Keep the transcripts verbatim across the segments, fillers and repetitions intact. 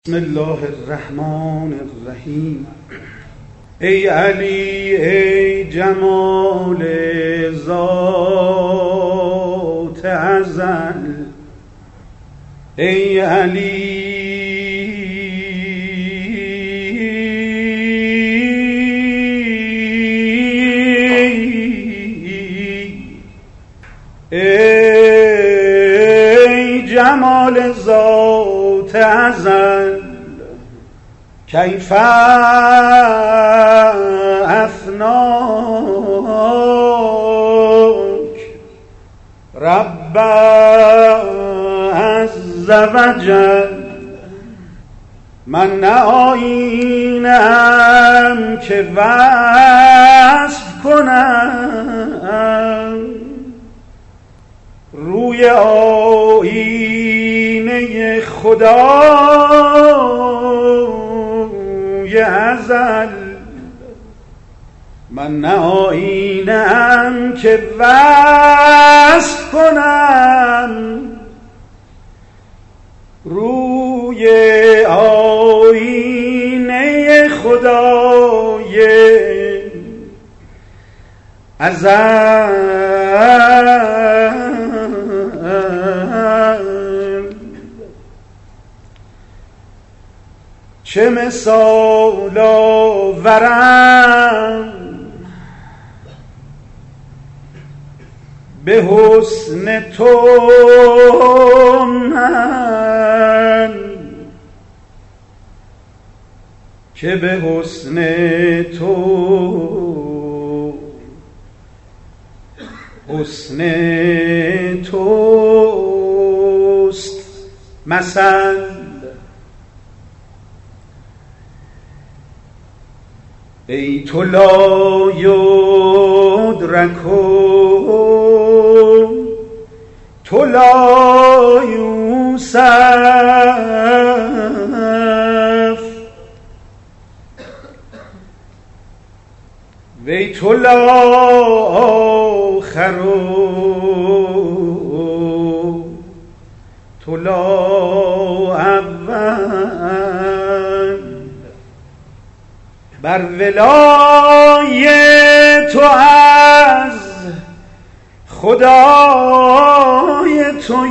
بسم الله الرحمن الرحیم. ای علی ای جمال ذات ازل، ای علی ای جمال ذات ازل، کیف افناک رب عز و جل. من نه آیینم که وصف کنم روی آیینه خدای ازل. من نه آیینه‌ام که وصف کنم روی آیینه خدای ازل. چه مثال آورم به حسن تو من، که به حسن تو حسن توست مثل. ای تو لا یدرکو تو لا یوصف، وی تو لا آخرو تو لا اول. بر ولای تو از خدای تو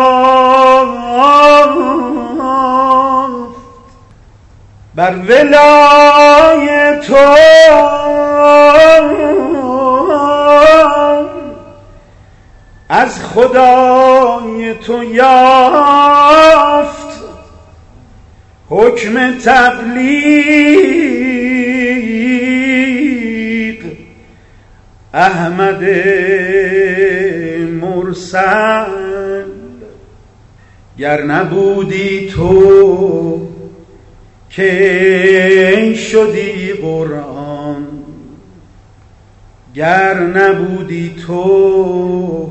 یافت، بر ولای تو از خدای تو یافت حکم تبلیغ احمد مرسل. گر نبودی تو که شدی قرآن، گر نبودی تو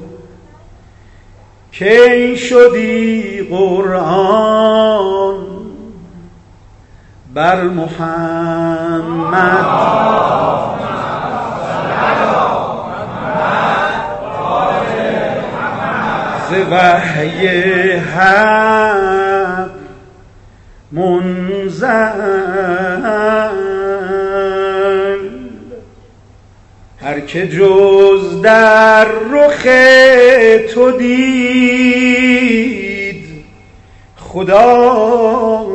که شدی قرآن. بر محمد ز وحی حق منزل. هر که جز در رخ تو دید خدا،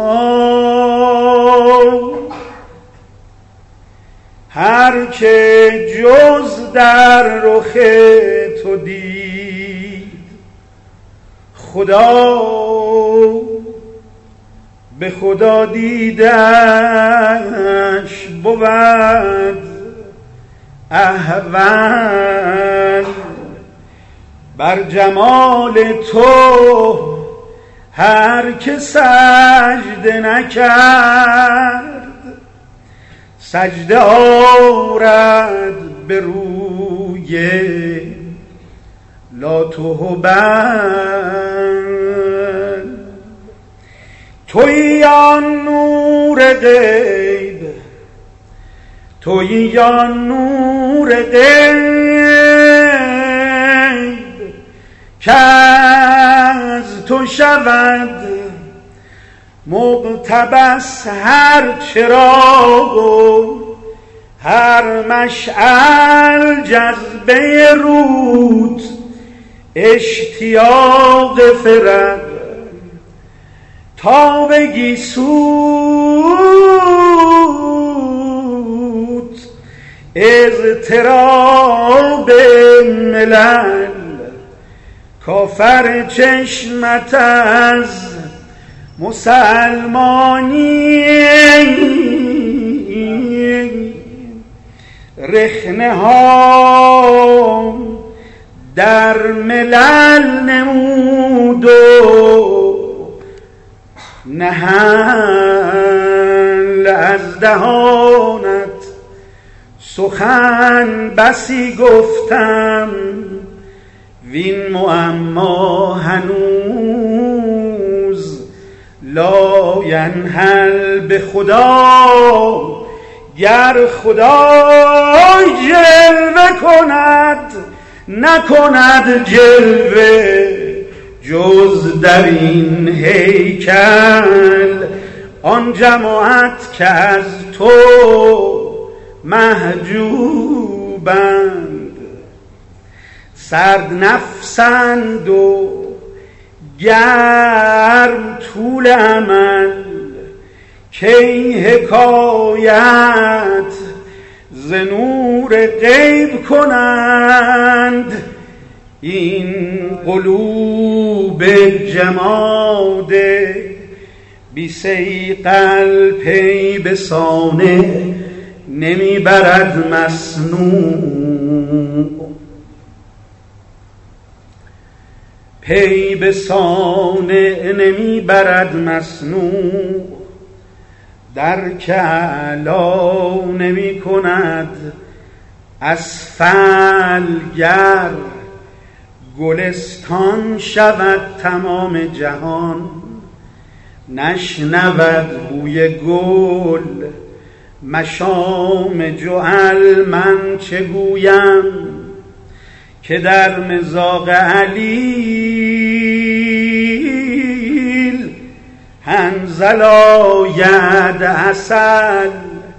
هر که جز در رخ تو دید خدا، به خدا دیدش بود احول. بر جمال تو هر که سجده نکرد، سجده آرد به روی لاتهبل. تویی آن نور غیب، تویی آن نور غیب که از تو شود مقتبس هر چراغ و هر مشعل جذبه رود، اشتیاق فرد تا بگی سود، اضطراب ملل کافر چشمت از مسلمانی، رخنه ها در ملل نمود و نهل از دهانت سخن بسی گفتم، وین معما هنوز لا ینحل به خدا، گر خدای جلوه کند نکند جلوه جز در این هیکل، آن جماعت که از تو محجوبند، سرد نفسند و گرم طول عمل، کی حکایت ز نور غیب کنند، این قلوب جماد بی صیقل پی به سانه نمی برد مسنون، پی به سانه نمی برد مسنون، در کعلا نمی کند اسفل، گر گلستان شود تمام جهان، نشنود بوی گل مشام جعل، من چه گویم که در مذاق علیل هنزل آید عسل،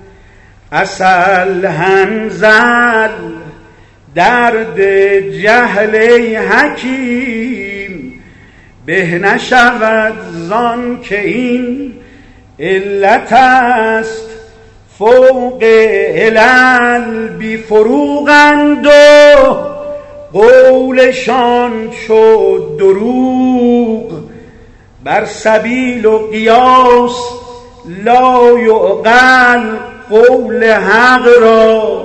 عسل هنزل درد جهل حکیم، به نشود زان که این علت است فوق علل، بی فروغند و قولشان شد دروغ، بر سبیل و قیاس لا یعقل، قول حق را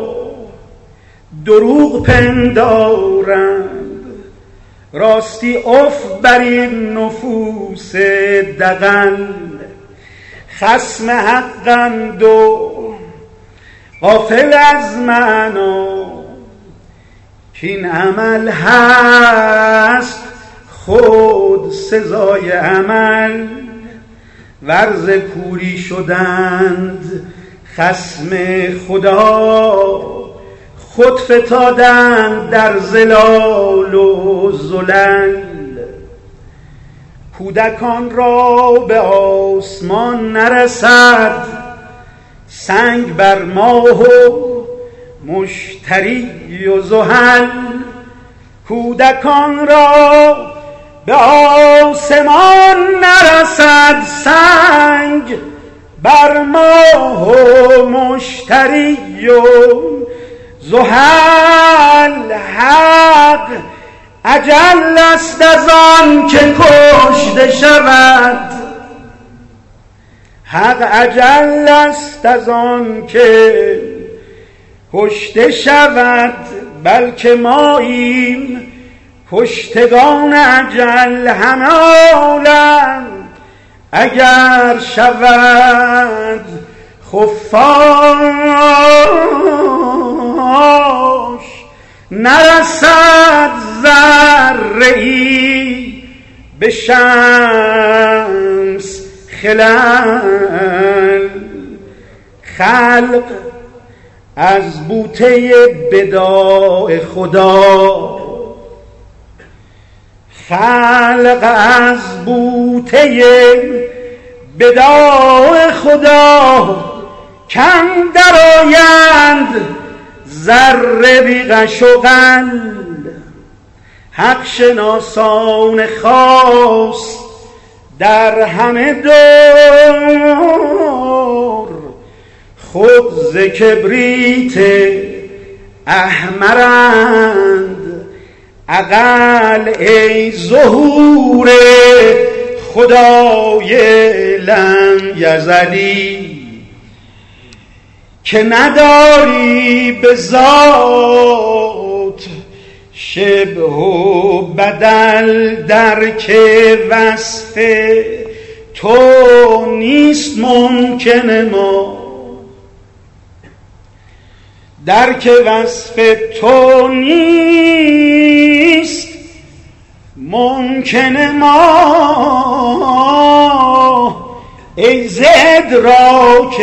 دروغ پندارند، راستی اف بر این نفوس دغل، خصم حقند و غافل از معنا، کین عمل هست خود سزای عمل، ورز کوری شدند خصم خدا، خود فتادند در زلال و زلل، کودکان را به آسمان نرسد سنگ بر ماه و مشتری و زحل، کودکان را به آسمان نرسد سنگ بر ماه و مشتری و زحل، حق اجل است از آن که کشته شود، حق اجل است از آن که کشته شود، بلکه ماییم کشتگان اجل همه عالم، اگر شود خفاش نرسد ذره‌ای به شمس خلل، خلق از بوته بداع خدا، خلق از بوته بداع خدا کم درآیند ذره بی غش و غل. حق شناسان خاص در همه دور خود ز کبریت احمرند. اقل ای ظهور خدای لم یزلی که نداری به ذات شبه و بدل، در که وصف تو نیست ممکن ما، در که وصف تو نیست ممکن ما. ای ز ادراک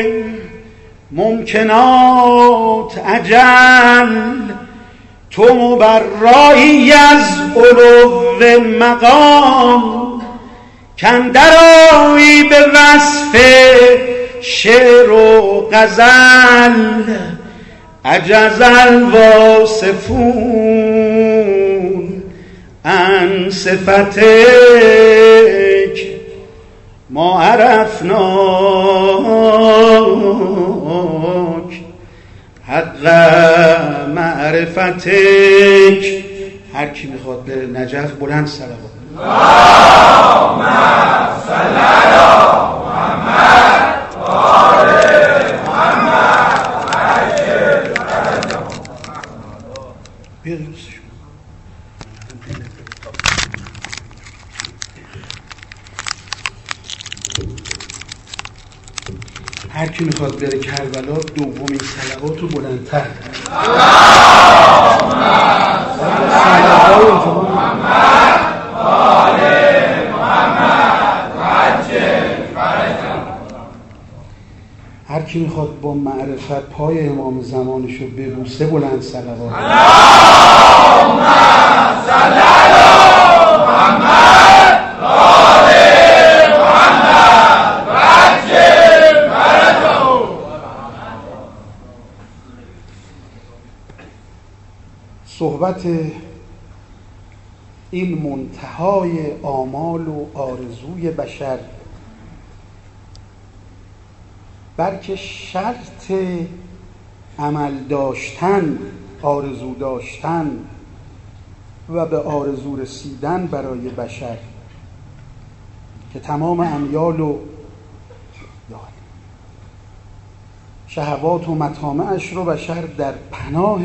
ممکنات عجل، تو مبرایی از علو مقام، کاندر آیی به وصف شعر و غزل. عجز الواصفون عن صفتک ما عرفناک حق معرفتک. هر کی میخواد بره نجف بلند صلوات. اللهم صل علی محمد و آل محمد عجل فرجهم. هر کی میخواد بره کربلا دومین صلوات رو بلندتر. اللهم صل علی محمد و آل محمد عجل فرجهم. هر کی میخواد با معرفت پای امام زمانش رو ببوسه بلند صلوات. اللهم صل علی محمد و آل محمد عجل فرجهم. صحبت این منتهای آمال و آرزوی بشر، بلکه شرط عمل داشتن، آرزو داشتن و به آرزو رسیدن برای بشر، که تمام امیال و شهوات و مطامعش رو بشر در پناه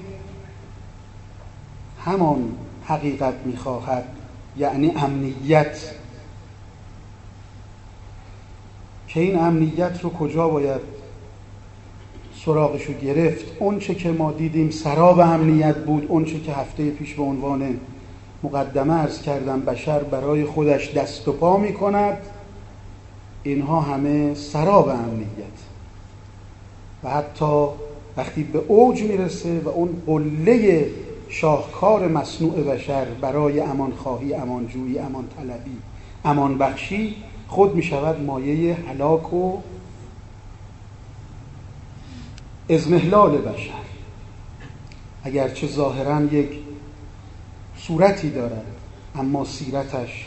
همان حقیقت میخواهد، یعنی امنیت. که این امنیت رو کجا باید سراغشو گرفت؟ اون چه که ما دیدیم سراب امنیت بود، اون چه که هفته پیش به عنوان مقدمه عرض کردم بشر برای خودش دست و پا میکند، اینها همه سراب امنیت. و حتی وقتی به اوج میرسه و اون قله شاهکار مصنوع بشر برای امان خواهی، امان جویی، امان طلبی، امان بخشی، خود می شود مایه هلاک و اضمحلال بشر. اگرچه ظاهراً یک صورتی دارد، اما سیرتش،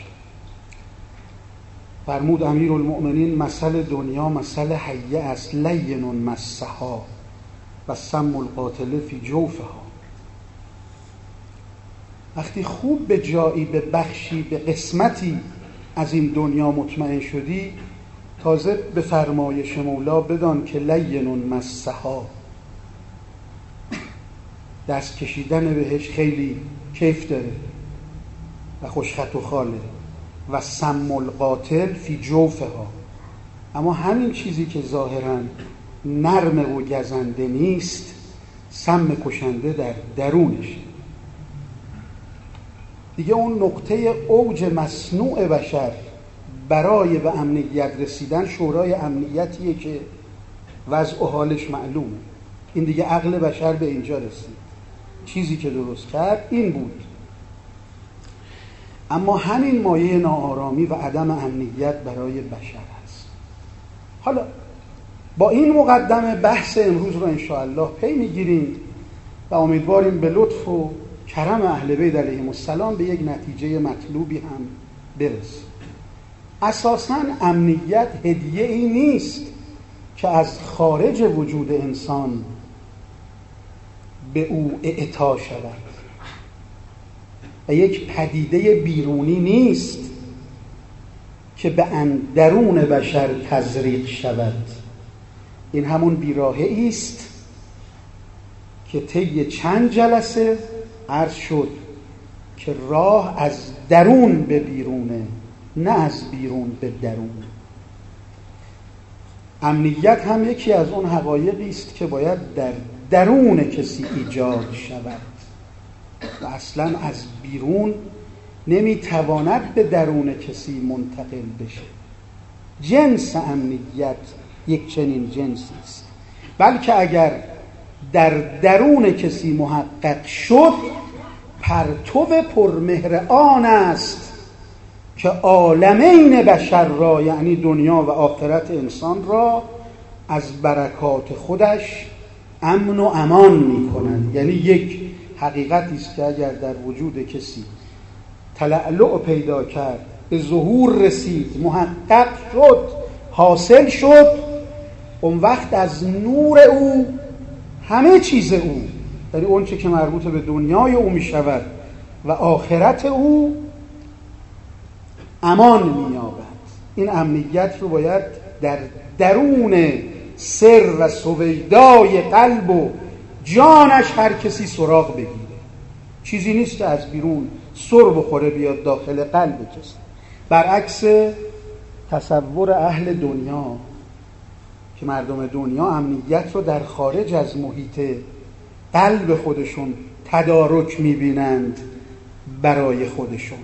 فرمود امیرالمؤمنین، مثل دنیا مثل حیه است لین مسها و سم القاتل فی جوفها. وقتی خوب به جایی، به بخشی، به قسمتی از این دنیا مطمئن شدی، تازه به فرمایش مولا بدان که لین مسها، دست کشیدن بهش خیلی کیف داره و خوشخط و خاله. و سم القاتل فی جوفها، اما همین چیزی که ظاهراً نرم و گزنده نیست، سم کشنده در درونش. دیگه اون نقطه اوج مصنوع بشر برای به امنیت رسیدن شورای امنیتیه که وضع و حالش معلومه. این دیگه عقل بشر به اینجا رسید، چیزی که درست کرد این بود. اما همین مایه ناآرامی و عدم امنیت برای بشر هست. حالا با این مقدمه بحث امروز رو انشاءالله پی میگیریم و امیدواریم به لطف و کرم اهل بیت علیهم السلام به یک نتیجه مطلوبی هم برسیم. اساساً امنیت هدیه ای نیست که از خارج وجود انسان به او اعطا شود و یک پدیده بیرونی نیست که به اندرون بشر تزریق شود. این همون بیراهه‌ای است که طی چند جلسه عرض شد که راه از درون به بیرونه، نه از بیرون به درون. امنیت هم یکی از اون حقایقی است که باید در درون کسی ایجاد شود و اصلا از بیرون نمیتواند به درون کسی منتقل بشه. جنس امنیت یک چنین جنسی است، بلکه اگر در درون کسی محقق شد پرتو پرمهر آن است که عالمین بشر را، یعنی دنیا و آخرت انسان را، از برکات خودش امن و امان می کند. یعنی یک حقیقتی است که اگر در وجود کسی تلألؤ پیدا کرد، به ظهور رسید، محقق شد، حاصل شد، اون وقت از نور او همه چیز او، یعنی اون چه که مربوط به دنیای او می شود و آخرت او، امان می یابد. این امنیت رو باید در درون سر و سویدای قلب و جانش هر کسی سراغ بگیره. چیزی نیست که از بیرون سر بخوره بیاد داخل قلب کسی. برعکس تصور اهل دنیا که مردم دنیا امنیت رو در خارج از محیط قلب خودشون تدارک میبینند برای خودشون.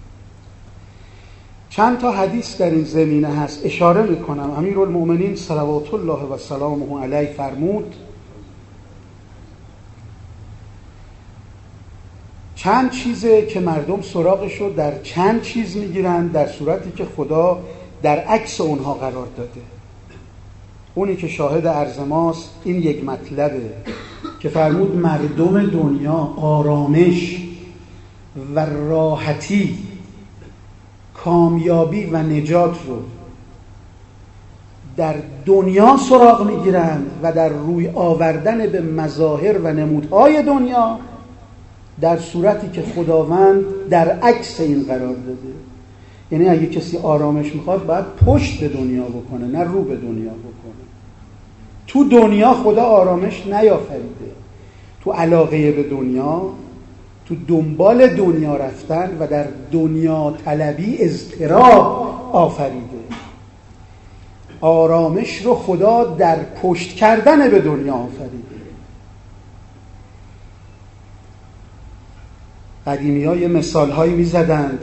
چند تا حدیث در این زمینه هست، اشاره میکنم. امیرالمؤمنین صلوات الله و سلامه علیه فرمود چند چیزه که مردم سراغش رو در چند چیز میگیرند در صورتی که خدا در عکس اونها قرار داده. اونی که شاهد عرض ماست این یک مطلبه که فرمود مردم دنیا آرامش و راحتی، کامیابی و نجات رو در دنیا سراغ میگیرند و در روی آوردن به مظاهر و نمودهای دنیا، در صورتی که خداوند در عکس این قرار داده. یعنی اگه کسی آرامش میخواد باید پشت به دنیا بکنه، نه رو به دنیا بکنه. تو دنیا خدا آرامش نیافریده، تو علاقه به دنیا، تو دنبال دنیا رفتن و در دنیا طلبی اضطراب آفریده. آرامش رو خدا در پشت کردن به دنیا آفریده. قدیمی ها یه مثال هایی می زدند.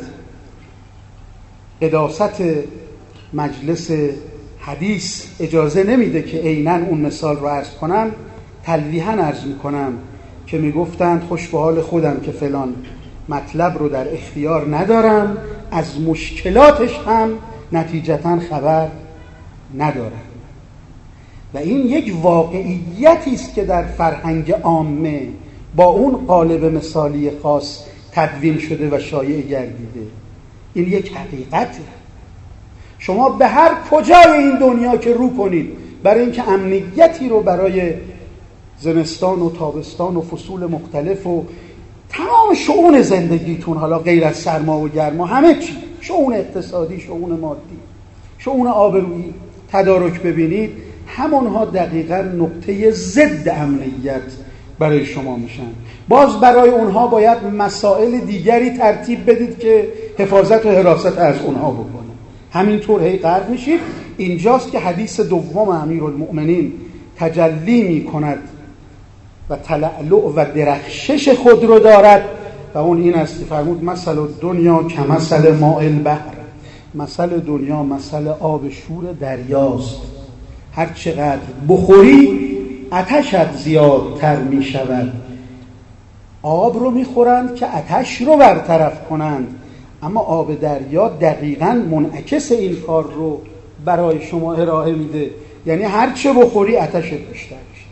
قداست مجلس حدیث اجازه نمیده که عیناً اون مثال رو عرض کنم، تلویحاً عرض می کنم که می گفتند خوش به حال خودم که فلان مطلب رو در اختیار ندارم، از مشکلاتش هم نتیجتاً خبر ندارم. و این یک واقعیتی است که در فرهنگ عامه با اون قالب مثالی خاص تدوین شده و شایع گردیده. این یک حقیقته. شما به هر کجای این دنیا که رو کنید برای اینکه امنیتی رو برای زمستان و تابستان و فصول مختلف و تمام شؤون زندگیتون، حالا غیر از سرما و گرما، همه چی، شؤون اقتصادی، شؤون مادی، شؤون آبرویی تدارک ببینید، همونها دقیقاً نقطه ضد امنیت برای شما میشن. باز برای اونها باید مسائل دیگری ترتیب بدید که حفاظت و حراست از اونها بکنه. همینطور هی غرق میشید. اینجاست که حدیث دوم امیرالمؤمنین تجلی میکند و تلألؤ و درخشش خود رو دارد و اون این است که فرمود مثل دنیا که مثل ماء البحر. مثل دنیا مثل آب شور دریاست. هر چقدر بخوری آتشت زیادتر می شود. آب رو می خورند که آتش رو برطرف کنند، اما آب دریا دقیقاً منعکس این کار رو برای شما ارائه میده، یعنی هر چه بخوری آتشت بیشتر میشه.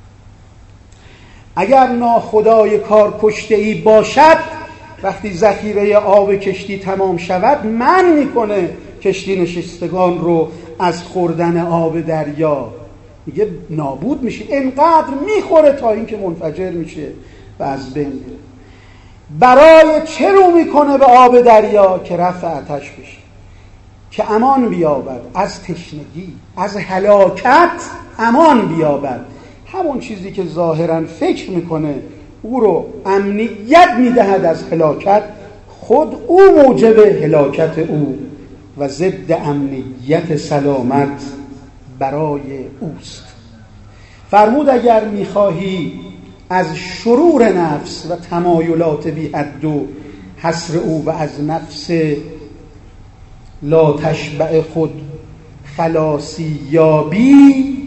اگر ناخدای کار کشته‌ای باشد، وقتی ذخیره آب کشتی تمام شود منع میکنه کشتی نشستگان رو از خوردن آب دریا، میگه نابود میشه، انقدر میخوره تا اینکه منفجر میشه و از بین میره. برای چه رو میکنه به آب دریا؟ که رفع آتش بشه، که امان بیابد از تشنگی، از هلاکت امان بیابد. همون چیزی که ظاهراً فکر میکنه او رو امنیت میدهد از هلاکت، خود او موجب هلاکت او و ضد امنیت سلامت برای اوست. فرمود اگر میخواهی از شرور نفس و تمایلات بی حد و حصر او و از نفس لا تشبع خود خلاصی یابی،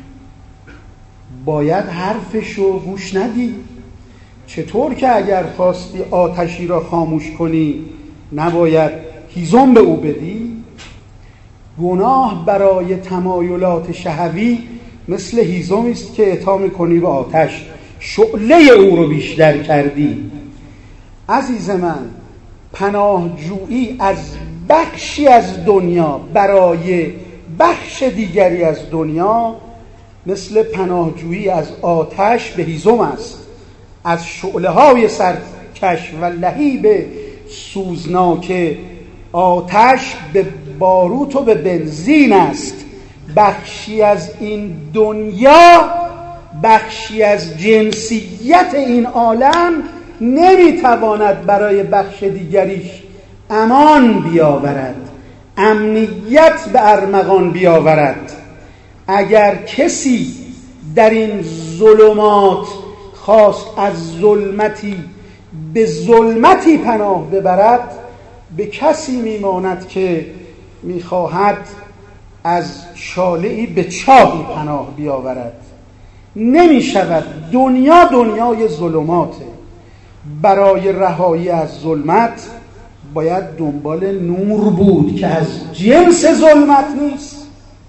باید حرفشو گوش ندی. چطور که اگر خواستی آتشی را خاموش کنی نباید هیزم به او بدی؟ گناه برای تمایلات شهوی مثل هیزمی است که اعطا می‌کنی به آتش، شعله او رو بیشتر کردی. عزیز من، پناهجویی از بخشی از دنیا برای بخش دیگری از دنیا مثل پناهجویی از آتش به هیزم است، از شعله‌های سرکش و لهیب سوزناک آتش به باروت و به بنزین است. بخشی از این دنیا، بخشی از جنسیت این عالم نمیتواند برای بخش دیگریش امان بیاورد، امنیت به ارمغان بیاورد. اگر کسی در این ظلمات خواست از ظلمتی به ظلمتی پناه ببرد، به کسی میماند که میخواهد از شاله‌ای به چاهی پناه بیاورد. نمیشود. دنیا دنیای ظلماته. برای رهایی از ظلمت باید دنبال نور بود که از جنس ظلمت نیست.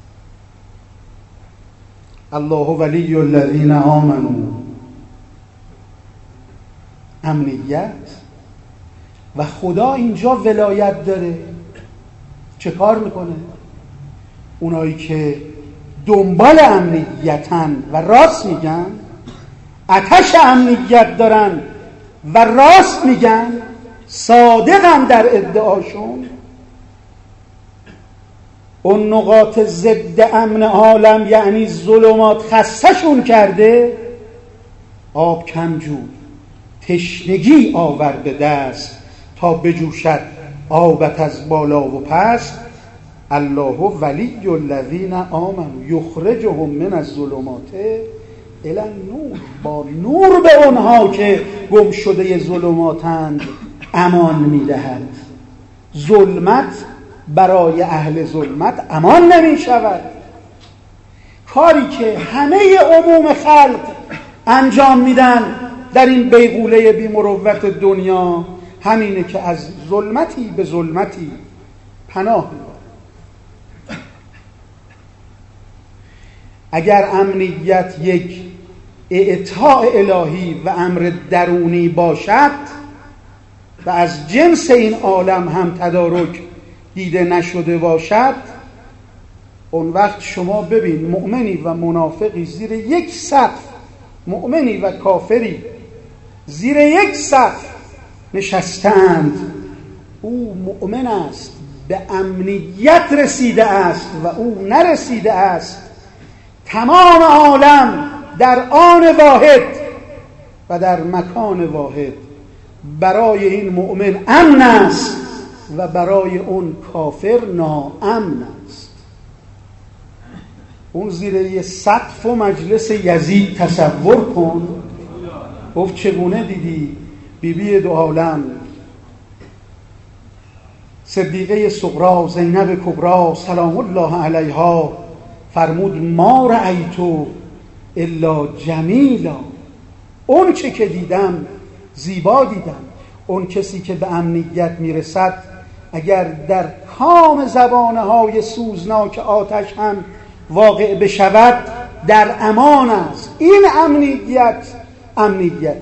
الله ولی الذین آمنوا، امنیت. و خدا اینجا ولایت داره. چه کار میکنه؟ اونایی که دنبال امنیتن و راست میگن، آتش امنیت دارن و راست میگن، صادقن در ادعاشون، اون نقاط ضد امن عالم یعنی ظلمات خستشون کرده، آب کم جو، تشنگی آور به دست تا بجوشد آبت از بالا و پس. الله ولی الذین آمنوا یخرجهم من الظلمات الی النور. با نور به اونها که گم شده ظلماتند امان میدهد. ظلمت برای اهل ظلمت امان نمی شود. کاری که همه عموم خلق انجام میدن در این بیغوله بی مروت دنیا همینه که از ظلمتی به ظلمتی پناه میبرن. اگر امنیت یک اعطاء الهی و امر درونی باشد و از جنس این عالم هم تدارک دیده نشده باشد، اون وقت شما ببین مؤمنی و منافقی زیر یک سقف، مؤمنی و کافری زیر یک سقف نشستند. او مؤمن است، به امنیت رسیده است و او نرسیده است. تمام عالم در آن واحد و در مکان واحد برای این مؤمن امن است و برای اون کافر ناامن است. اون زیر یه سقف و مجلس یزید تصور کن. گفت چگونه دیدی بی بی دو عالم، صدیقه صغرا زینب کبرا سلام الله علیها، فرمود ما رأیتو الا جمیلا. اون چه که دیدم زیبا دیدم. اون کسی که به امنیت میرسد اگر در کام زبانه های سوزناک آتش هم واقع بشود در امان است. این امنیت امنیت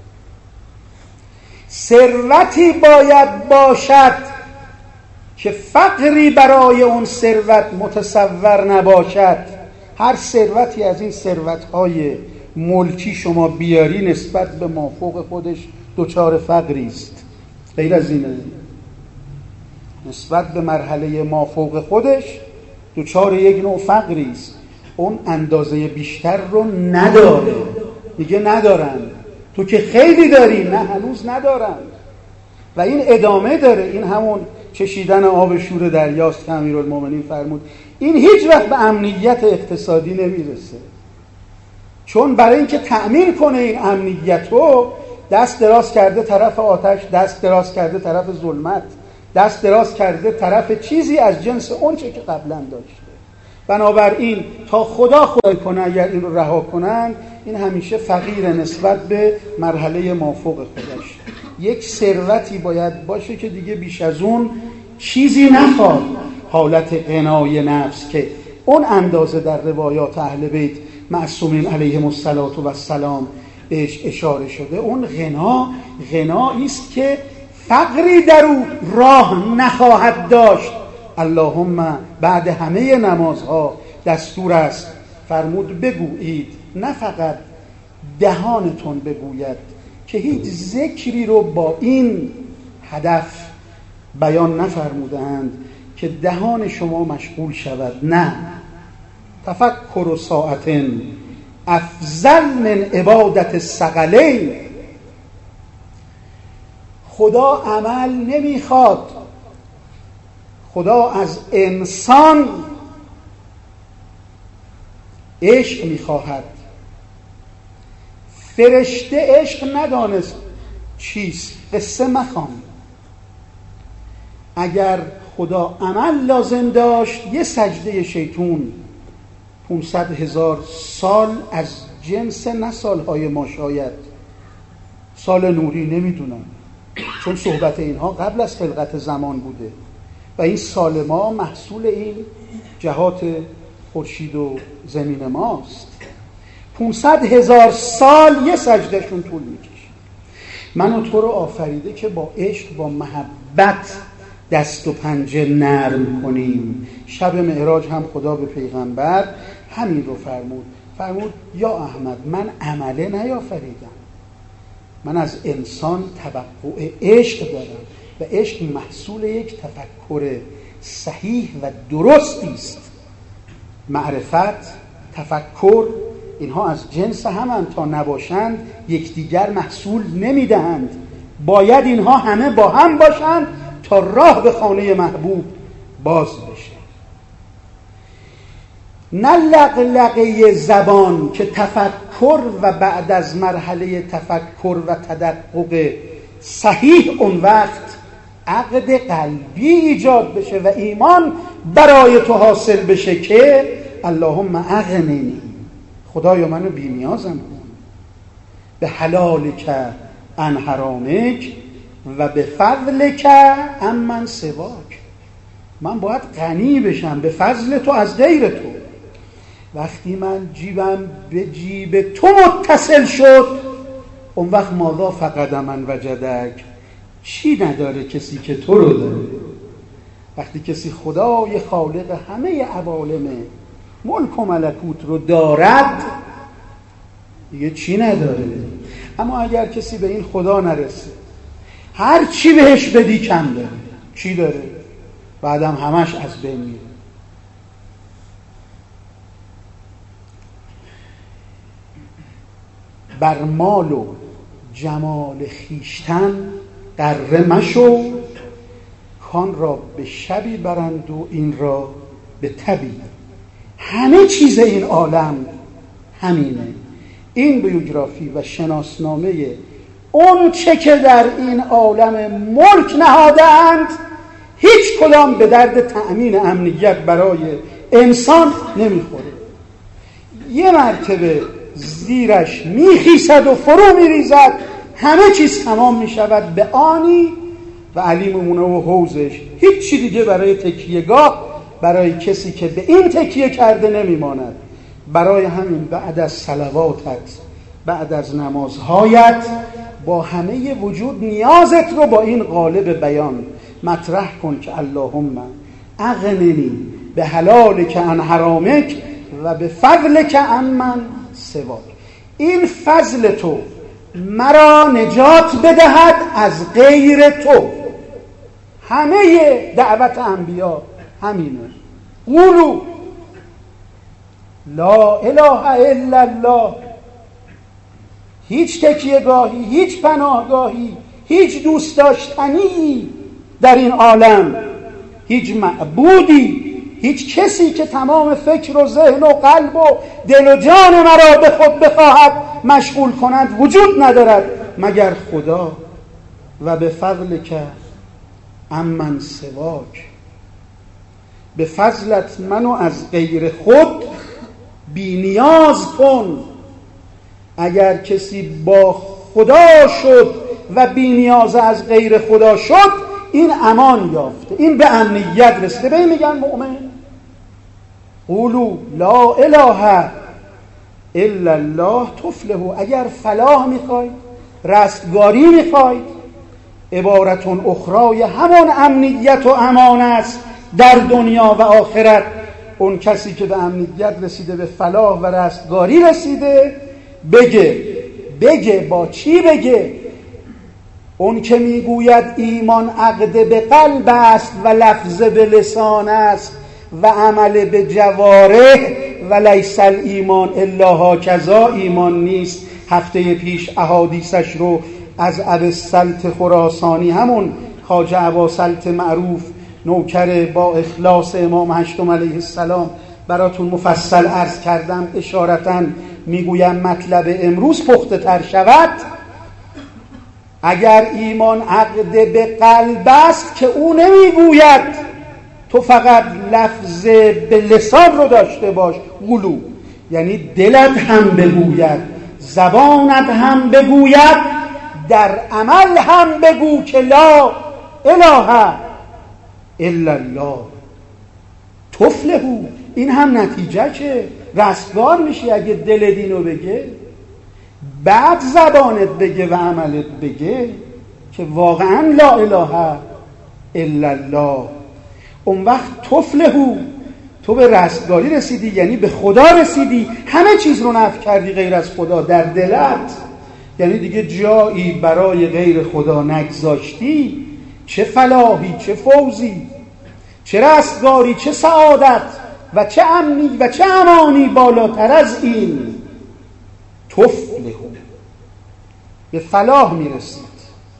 ثروتی باید باشد که فقری برای اون ثروت متصور نباشد. هر ثروتی از این ثروت‌های ملکی شما بیاری نسبت به مافوق خودش دچار فقری است. غیر از اینه، نسبت به مرحله مافوق خودش دچار یک نوع فقری است. اون اندازه بیشتر رو نداره. میگه ندارن، تو که خیلی داری. نه، هنوز ندارن. و این ادامه داره. این همون چشیدن آب شور دریاست که امیرالمومنین فرمود. این هیچ وقت به امنیت اقتصادی نمیرسه، چون برای اینکه تأمین کنه این امنیت رو دست دراز کرده طرف آتش، دست دراز کرده طرف ظلمت، دست دراز کرده طرف چیزی از جنس اون چه که قبلا داشته. بنابراین تا خدا خدای کنه اگر این رو رها کنن، این همیشه فقیر نسبت به مرحله مافوق خودش. یک ثروتی باید باشه که دیگه بیش از اون چیزی نخواد. حالت غنای نفس که اون اندازه در روایات اهل بیت معصومین علیهم السلام بهش اشاره شده، اون غنا غنایی است که فقری در او راه نخواهد داشت. اللهم بعد همه نمازها دستور است فرمود بگویید، نه فقط دهانتون بگوید که هیچ ذکری رو با این هدف بیان نفرمودند که دهان شما مشغول شود. نه، تفکر ساعتن افضل من عبادت الثقلین. خدا عمل نمیخواد، خدا از انسان عشق میخواهد. فرشته عشق ندانست چیست، قصه مخوان. اگر خدا عمل لازم داشت، یه سجده شیطون پونصد هزار سال از جنس نه سالهای ما، شاید سال نوری نمیدونم، چون صحبت اینها قبل از خلقت زمان بوده و این سال ما محصول این جهات خورشید و زمین ماست. پونصد هزار سال یه سجدهشون طول میکشه. من و تو رو آفریده که با عشق، با محبت دست و پنجه نرم کنیم. شب معراج هم خدا به پیغمبر همین رو فرمود. فرمود یا احمد، من عمله نیافریدم، من از انسان توقع عشق دارم و عشق محصول یک تفکر صحیح و درستی است. معرفت، تفکر، اینها از جنس همند. تا نباشند یکدیگر محصول نمیدهند. باید اینها همه با هم باشند تا راه به خانه محبوب باز بشه. نه لقلقه زبان که تفکر و بعد از مرحله تفکر و تدقق صحیح اون وقت عقد قلبی ایجاد بشه و ایمان برای تو حاصل بشه که اللهم اغننی، خدایا منو بی نیازم کن، به حلالک عن حرامک و به فضلک عمن سواک. من باید غنی بشم به فضل تو از غیر تو. وقتی من جیبم به جیب تو متصل شد، اون وقت ماذا فقد من وجدک، چی نداره کسی که تو رو داره. وقتی کسی خدای خالق همه عوالم ملک و ملکوت رو دارد، دیگه چی نداره. اما اگر کسی به این خدا نرسه، هر چی بهش بدی کم داره. چی داره؟ بعدم همش از بین میره. بر مال و جمال خیشتن غره مشو، کان را به شبی برند و این را به تبی. همه چیز این عالم همینه. این بیوگرافی و شناسنامه اون چه که در این عالم ملک نهادند، هیچ کدام به درد تأمین امنیت برای انسان نمیخوره. یه مرتبه زیرش میخیسد و فرو میریزد، همه چیز تمام میشود به آنی و علی میمونه و حوزش. هیچ چی دیگه برای تکیهگاه برای کسی که به این تکیه کرده نمیماند. برای همین بعد از صلواتت، بعد از نمازهایت، با همه وجود نیازت رو با این قالب بیان مطرح کن که اللهم اغننی به حلالک عن حرامک و به فضلک عن من سواک. این فضل تو مرا نجات بدهد از غیر تو. همه دعوت انبیا همینه. قولو لا اله الا الله. هیچ تکیهگاهی، هیچ پناهگاهی، هیچ دوست داشتنی در این عالم، هیچ معبودی، هیچ کسی که تمام فکر و ذهن و قلب و دل و جان مرا به خود بخواهد مشغول کند وجود ندارد مگر خدا. و به فضل که امن سواک، به فضلت منو از غیر خود بی نیاز کن. اگر کسی با خدا شد و بی نیاز از غیر خدا شد، این امان یافته، این به امنیت رسیده. به این میگن مؤمن. قولو لا اله الا الله تفلحوا. اگر فلاح میخواید، رستگاری میخواید، عبارتون اخرای همان امنیت و امان است در دنیا و آخرت. اون کسی که به امنیت رسیده، به فلاح و رستگاری رسیده، بگه بگه با چی بگه؟ اون که میگوید ایمان عقد به قلب است و لفظ به لسان است و عمل به جوارح و لیس الایمان الا هکذا، ایمان نیست. هفته پیش احادیثش رو از ابوالسلط خراسانی، همون خواجه ابوالسلط معروف نوکر با اخلاص امام هشتم علیه السلام، براتون مفصل عرض کردم. اشارتاً میگویم مطلب امروز پخته تر شود. اگر ایمان عقد به قلب است که او نمیگوید تو فقط لفظ به لسان رو داشته باش، قولو یعنی دلت هم بگوید، زبانت هم بگوید، در عمل هم بگو که لا اله الا الله تفلحوا. این هم نتیجه که رستگار میشی اگه دل دینو بگه، بعد زبانت بگه و عملت بگه که واقعا لا اله الا الله. اون وقت تفلحوا، تو به رستگاری رسیدی، یعنی به خدا رسیدی. همه چیز رو نفی کردی غیر از خدا در دلت، یعنی دیگه جایی برای غیر خدا نگذاشتی. چه فلاحی، چه فوزی، چه رستگاری، چه سعادت و چه امنی و چه امانی بالاتر از این. تفلحوا، به فلاح میرسید.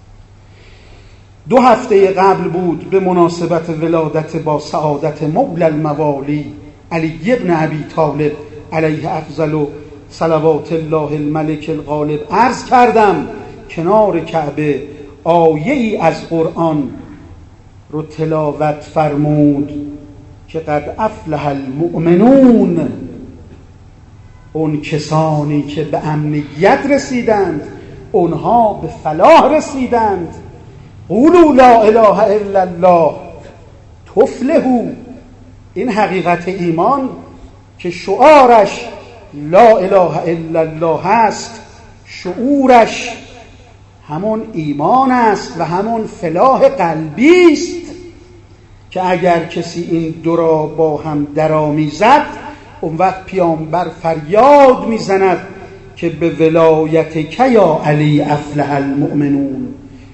دو هفته قبل بود به مناسبت ولادت با سعادت مولا الموالی علی ابن ابی طالب علیه افضل صلوات الله الملک الغالب عرض کردم کنار کعبه آیه ای از قرآن رو تلاوت فرمود که قد افلح المؤمنون، اون کسانی که به امنیت رسیدند، اونها به فلاح رسیدند. قولوا لا اله الا الله تفلحوا. این حقیقت ایمان که شعارش لا اله الا الله هست، شعورش همون ایمان است و همون فلاح قلبی است که اگر کسی این دو را با هم درآمیزد، اون وقت پیامبر فریاد میزند که به ولایت که یا علی افلح المؤمنون.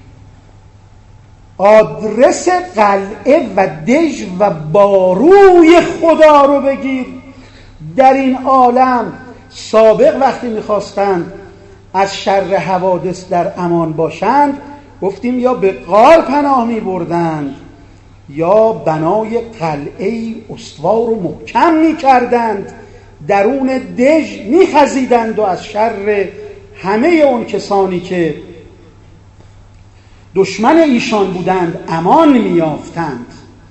آدرس قلعه و دژ و باروی خدا رو بگیر. در این عالم سابق وقتی میخواستند از شر حوادث در امان باشند، گفتیم یا به غار پناه میبردند یا بنای قلعه استوار و محکم میکردند، درون دژ میخزیدند و از شر همه اون کسانی که دشمن ایشان بودند امان میافتند.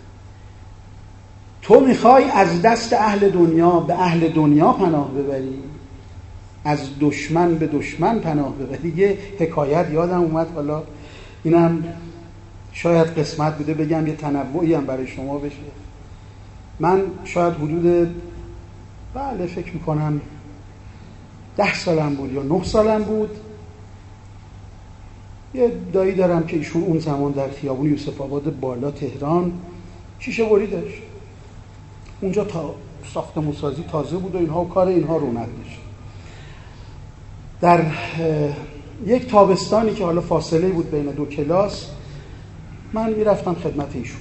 تو میخوای از دست اهل دنیا به اهل دنیا پناه ببری، از دشمن به دشمن پناه ببری. یه حکایت یادم اومد، حالا اینم شاید قسمت بوده بگم یه تنوعی هم برای شما بشه. من شاید حدود بله فکر میکنم ده سالم بود یا نه سالم بود. یه دایی دارم که ایشون اون زمان در خیابون یوسف آباد بالا تهران شیشه بری داشت. اونجا تا ساختمان‌سازی تازه بود و اینها و کار اینها رونق داشت. در یک تابستانی که حالا فاصله بود بین دو کلاس، من میرفتم خدمت ایشون.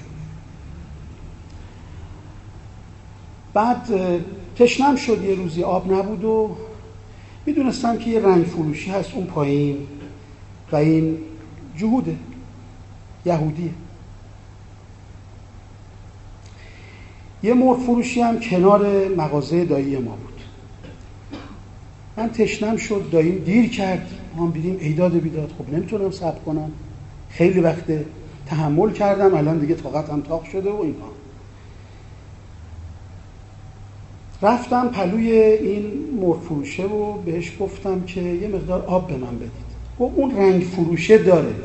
بعد تشنم شد، یه روزی آب نبود و میدونستم که یه رنگ فروشی هست اون پایین و این جهوده، یهودیه. یه مرغ فروشی هم کنار مغازه دایی ما بود. من تشنم شد، داییم دیر کرد، ما بریم ایداد بیداد. خب نمیتونم صبر کنم، خیلی وقت تحمل کردم، الان دیگه طاقتم تاق شده و اینها. رفتم پلوی این مرغ فروشه و بهش گفتم که یه مقدار آب به من بدید. گفت اون رنگ فروشه داره.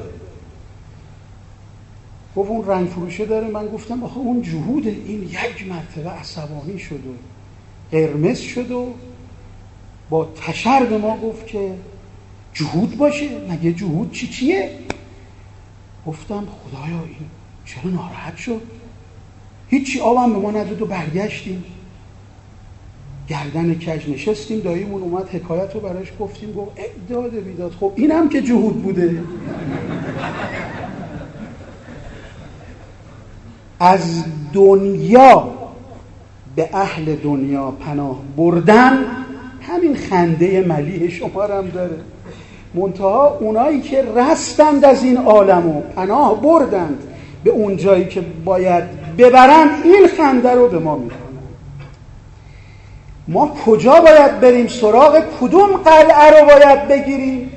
گفت اون رنگ فروشه داره. من گفتم آخه اون جهوده. این یک مرتبه عصبانی شد و قرمز شد و با تشر به ما گفت که جهود باشه، مگه جهود چی چیه؟ گفتم خدایا این چرا ناراحت شد؟ هیچی آبم به ما نداد و برگشتیم. گردن کج نشستیم، داییمون اومد حکایت رو براش گفتیم. گفت اعداد بیداد. خب اینم که جهود بوده. از دنیا به اهل دنیا پناه بردن همین خنده ملیح شما رو هم داره. منتها اونایی که رستند از این عالم و پناه بردند به اون جایی که باید ببرند، این خنده رو به ما میکنن. ما کجا باید بریم؟ سراغ کدوم قلعه رو باید بگیریم؟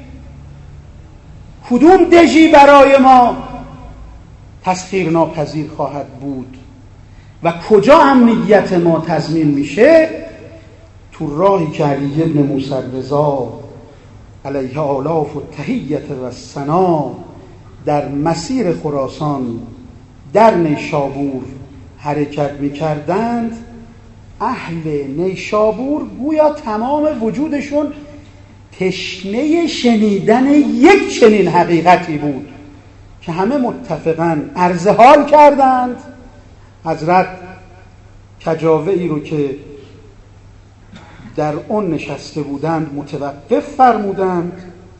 کدوم دژی برای ما تسخیر ناپذیر خواهد بود و کجا امنیت ما تضمین میشه؟ تو راهی که علی ابن موسی رضا علیه آلاف و تحیت و ثنا در مسیر خراسان در نیشابور حرکت میکردند. اهل نیشابور گویا تمام وجودشون تشنه شنیدن یک چنین حقیقتی بود که همه متفقاً عرض حال کردند. حضرت کجاوه ای رو که در اون نشسته بودند متوقف فرمودند،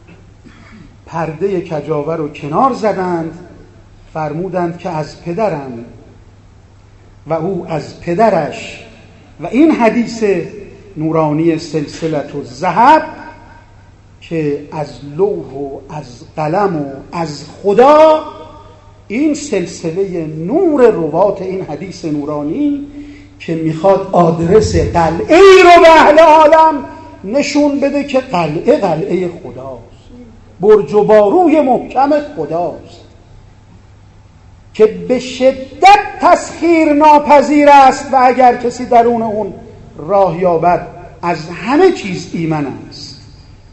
پرده کجاوه رو کنار زدند، فرمودند که از پدرم و او از پدرش و این حدیث نورانی سلسلت و ذهب که از لوح و از قلم و از خدا، این سلسله نور روات این حدیث نورانی که میخواد آدرس قلعه ای رو به اهل عالم نشون بده که قلعه قلعه خداست، برج و باروی محکم خداست که به شدت تسخیر ناپذیر است و اگر کسی درون اون راه یابد از همه چیز ایمن است.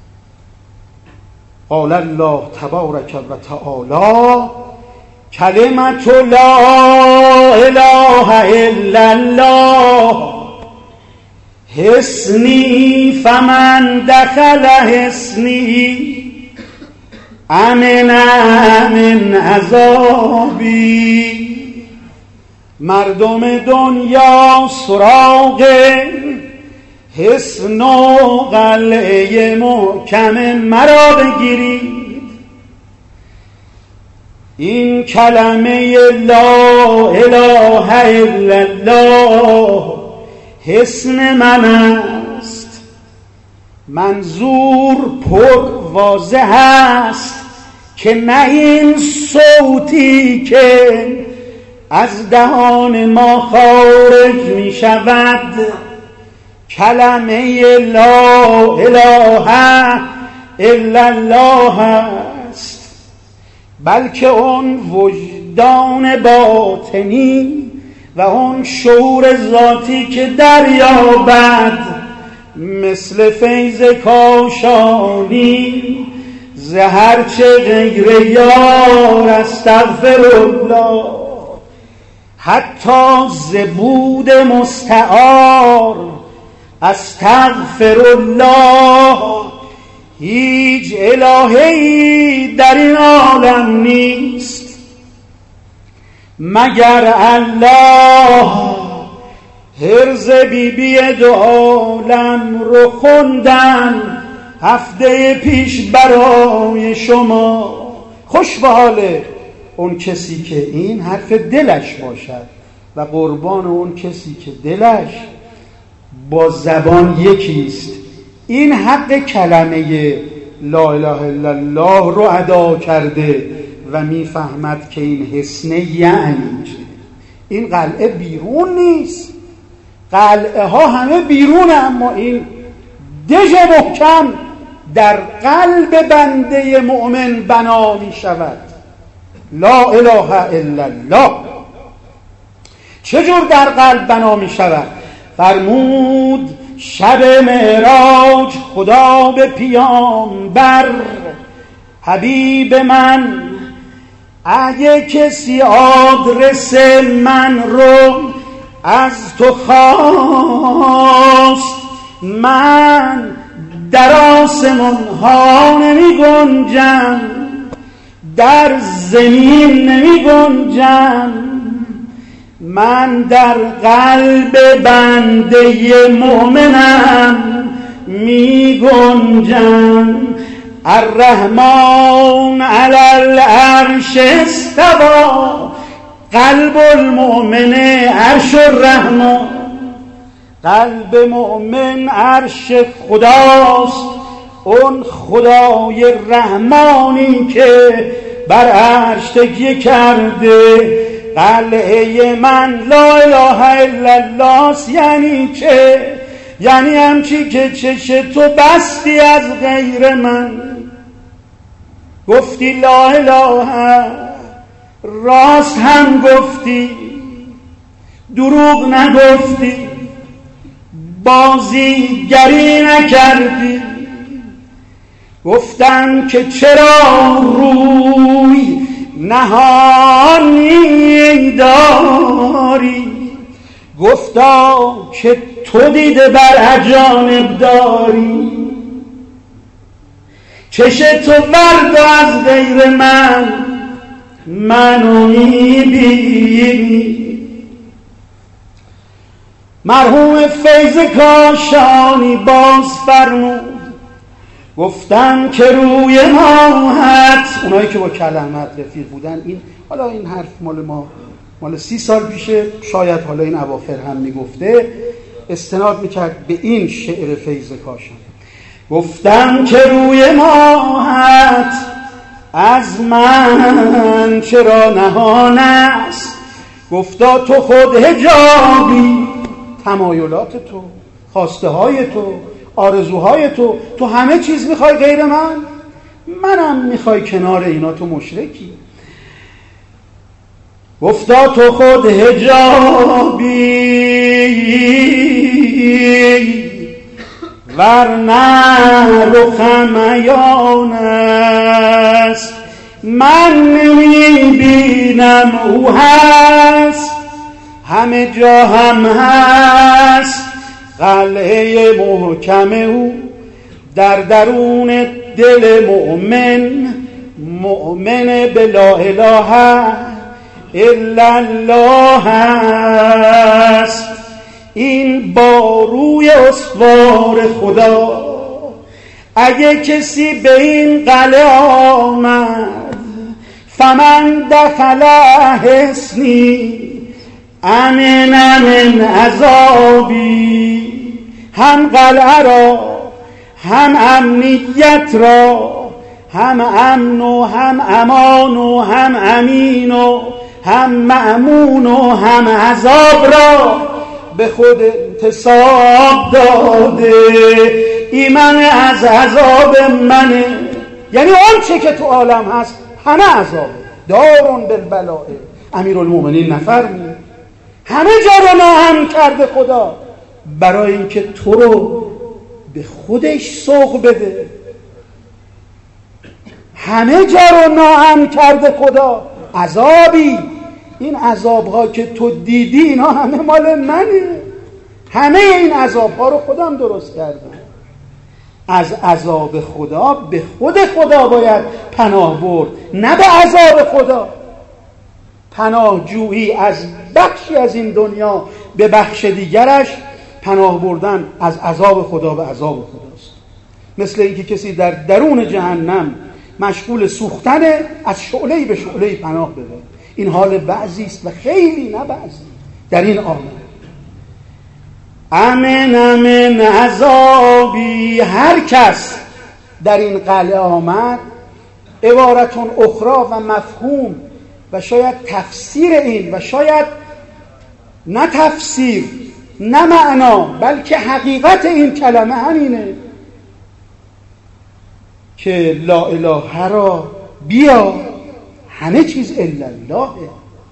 قال الله تبارک و تعالی کلمت لا اله الا الله حصنی فمن دخل حصنی امن من عذابی. مردم دنیا سراغ حصن و قلعه محکم مرا بگیرید. این کلمه لا اله الا الله حصن من است. منظور پر واضح است که نه این صوتی که از دهان ما خارج می شود کلمه لا اله الا الله است، بلکه اون وجدان باطنی و اون شعور ذاتی که دریابد مثل فیض کاشانی ز هرچه غیر یار استغفرالله، حتی ز بود مستعار استغفرالله. هیچ الهی در این عالم نیست مگر الله. حرز بی بی دو عالم رو خوندن هفته پیش برای شما. خوش به حال اون کسی که این حرف دلش باشد و قربان اون کسی که دلش با زبان یکیست، این حق کلمه لا اله الا الله رو ادا کرده و میفهمد که این حسنه یعنی چه. این قلعه بیرون نیست، قلعه ها همه بیرونه، اما این دژ محکم در قلب بنده مؤمن بنا می شود. لا اله الا الله چجور در قلب بنا می شود؟ فرمود شب معراج خدا به پیامبر، حبیب من اگه کسی آدرس من رو از تو خواست، من در آسمان ها نمی گنجم، در زمین نمی گنجم، من در قلب بنده مؤمنم می گنجم. الرحمن علی العرش استوى، قلب المؤمن عرش الرحمن. قلب مؤمن عرش خداست، اون خدای رحمانی که بر عرش تکیه کرده. قلعه من لا اله الا الله یعنی چه؟ یعنی همچی که چش تو بستی از غیر من، گفتی لا اله، راست هم گفتی، دروغ نگفتی، بازیگری نکردی. گفتم که چرا روی نهانی داری، گفتا که تو دیده بر اجانب داری. چش تو ورد از غیر من، منو میبینی. مرحوم فیض کاشانی باز فرمود، گفتم که روی ماهت، اونایی که با کلمت رفیق بودن، این حالا این حرف مال ما مال سی سال پیشه، شاید حالا این اواخر هم میگفته، استناد میکرد به این شعر فیض کاشان. گفتم که روی ماهت از من چرا نهان است، گفتا تو خود حجابی، تمایلات تو، خواسته های تو، آرزوهای تو، تو همه چیز میخوای غیر من، منم میخوای کنار اینا، تو مشرکی. گفتا تو خود حجابی ورنه رخم عیان است، من نمیبینم او هست، همه جا هم هست. قلعه محکم او در درون دل مؤمن، مؤمن به لا اله الا الله است. این باروی استوار خدا، اگه کسی به این قلعه آمد، فمن دخل حصنی امن من عذابی، هم قلعه را، هم امنیت را، هم امن و هم امان و هم امین و هم مأمون و هم عذاب را به خود انتصاب داده. ایمن از عذاب منه، یعنی آن چه که تو عالم هست همه عذاب. دارون بالبلاء، امیرالمومنین نفرمود همه جا رو ناامن کرده خدا برای اینکه تو رو به خودش سوق بده. همه جا رو ناامن کرده خدا. عذابی، این عذابها که تو دیدی اینا همه مال منه، همه این عذابها رو خودم درست کردم. از عذاب خدا به خود خدا باید پناه برد، نه به عذاب خدا. پناه جویی از بخشی از این دنیا به بخش دیگرش، پناه بردن از عذاب خدا به عذاب خداست. مثل اینکه کسی در درون جهنم مشغول سوختنه، از شعله‌ای به شعله‌ای پناه ببره. این حال بعضی است و خیلی نه بعضی در این عالم. امن امن عذابی، هر کس در این قلعه آمد، عبارتون اخرى و مفهوم و شاید تفسیر این و شاید نه تفسیر نه معنا بلکه حقیقت این کلمه همینه که لا اله را بیا، همه چیز الا اللهه.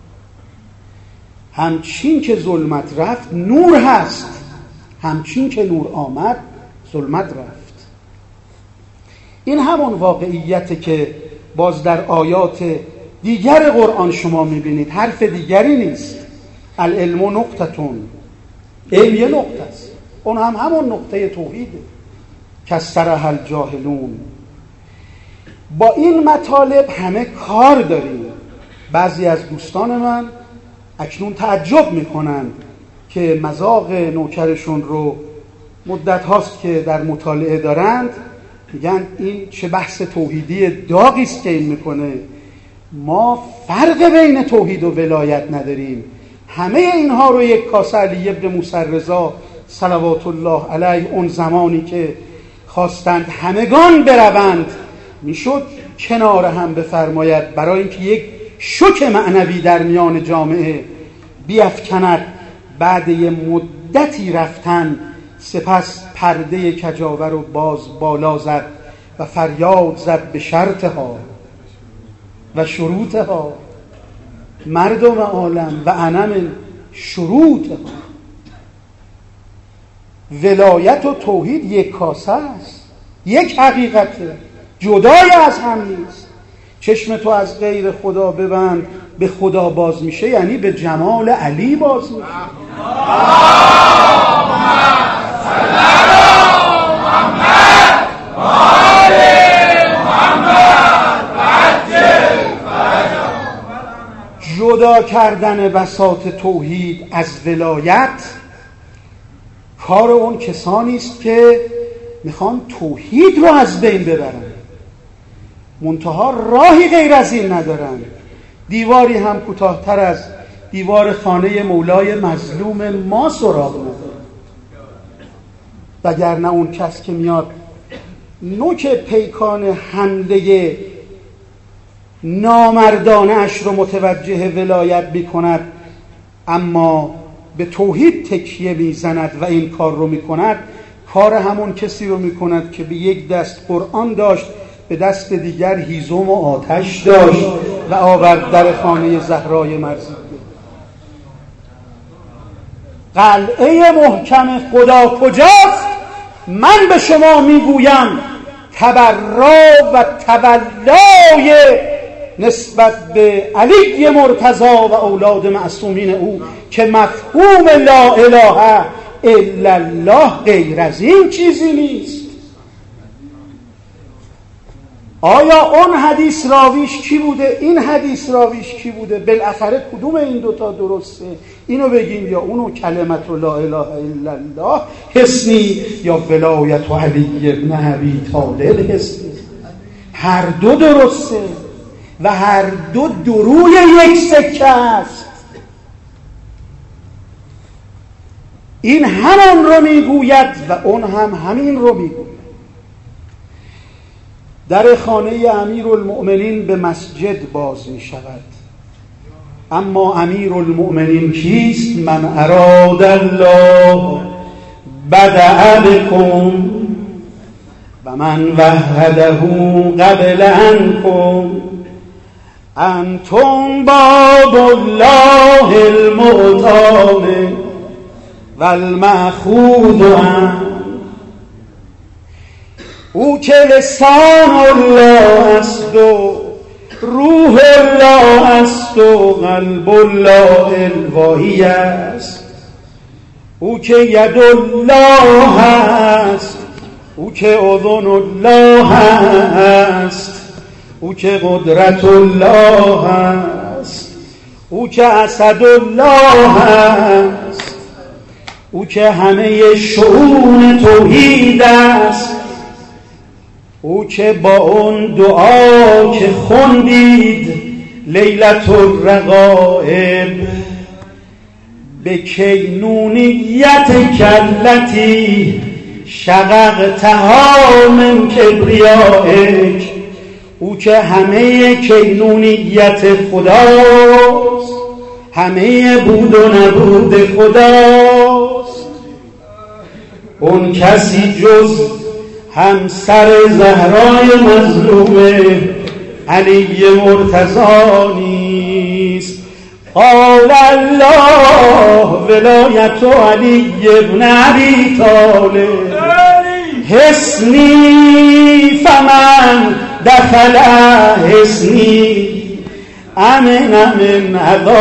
همچین که ظلمت رفت نور هست، همچین که نور آمد ظلمت رفت. این همون واقعیته که باز در آیات دیگر قرآن شما میبینید، حرف دیگری نیست. العلم نقطتون، علم یه نقطه است، اون هم همون نقطه توحیده. کسرها الجاهلون. با این مطالب همه کار داریم. بعضی از دوستان من اکنون تعجب میکنن که مذاق نوکرشون رو مدت هاست که در مطالعه دارند، میگن این چه بحث توحیدی داغی است که این میکنه. ما فرق بین توحید و ولایت نداریم. همه اینها رو یک کاسه علی ابن موسی رضا صلوات الله علیه اون زمانی که خواستند همگان بروند میشد کنار هم بفرماید، برای اینکه یک شوک معنوی در میان جامعه بیفکند. بعد یه مدتی رفتن سپس پرده کجاور رو باز بالا زد و فریاد زد به شرطها و شروطها. مردم عالم و انم شروطها. ولایت و توحید یک کاسه است، یک حقیقته، جدای از هم نیست. چشم تو از غیر خدا ببند به خدا باز میشه، یعنی به جمال علی باز میشه. جدا کردن بساط توحید از ولایت کار اون کسانی است که میخوان توحید رو از بین ببرن، منتها راهی غیر از این ندارن. دیواری هم کوتاه‌تر از دیوار خانه مولای مظلوم ما سراغ نداره، وگرنه اون کس که میاد نوک پیکان حمله نامردانه اش رو متوجه ولایت میکند، اما به توحید تکیه میزند و این کار رو میکند، کار همون کسی رو میکند که به یک دست قرآن داشت، به دست دیگر هیزم و آتش داشت و آورد در خانه زهرای مرزیه. قلعه محکم خدا کجاست؟ من به شما میگویم تبرا و تولای نسبت به علی مرتضی و اولاد معصومین او که مفهوم لا اله الا الله غیر از این چیزی نیست. آیا اون حدیث راویش کی بوده؟ این حدیث راویش کی بوده؟ بالاخره کدوم این دوتا درسته؟ اینو بگیم یا اونو؟ کلمت لا اله الا الله حسنی یا ولایت علی ابن ابی طالب حسنی؟ هر دو درسته و هر دو دروی یک سکه است. این همان رو میگوید و اون هم همین رو میگوید. در خانه امیرالمؤمنین به مسجد باز می شود، اما امیرالمؤمنین کیست؟ من اراد الله بدأ بکم و من وحده قبل عنکم انتم باب الله المعتام و المأخوذ عنه. او که لسان الله است است و روح الله است و قلب الله الواهی است. او که ید الله است، او که اذن الله است، او که قدرت الله است، او که اسد الله است، او که همه شؤون توحید است، او که با اون دعا که خوندید لیلة الرغائب به کینونیت کلتی شققتها من کبریائک، او که همه کینونیت خداست، همه بود و نبود خداست. اون کسی جز همسر زهرای مظلومه علی مرتضی نیست. قال الله ولایت علی ابن ابی طالب حسنی فمن دخل حسنی امن من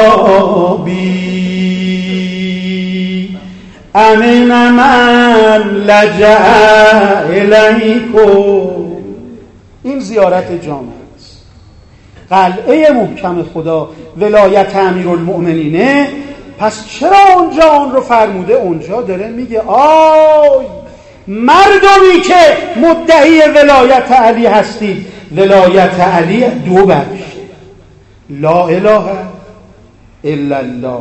عذابی امن من لجأ الیکم. این زیارت جامع است. قلعه محکم خدا ولایت امیرالمؤمنینه. پس چرا اونجا اون رو فرموده؟ اونجا داره میگه آی مردمی که مدعی ولایت علی هستید، ولایت علی دو بخش، لا اله الا الله.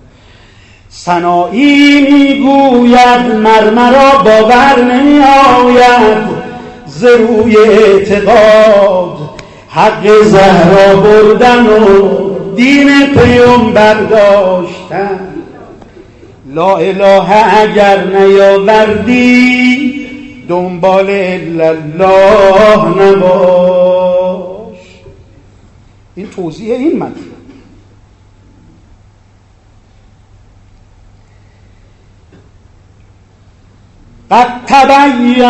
سنایی میگوید مرمرا باور نمی آید ز روی اعتقاد حق زهرا بردن و دین پیامبر داشتن. لا اله اگر نیاوردی دنبال الا الله نباش. این توضیح این مطلب. قد تبین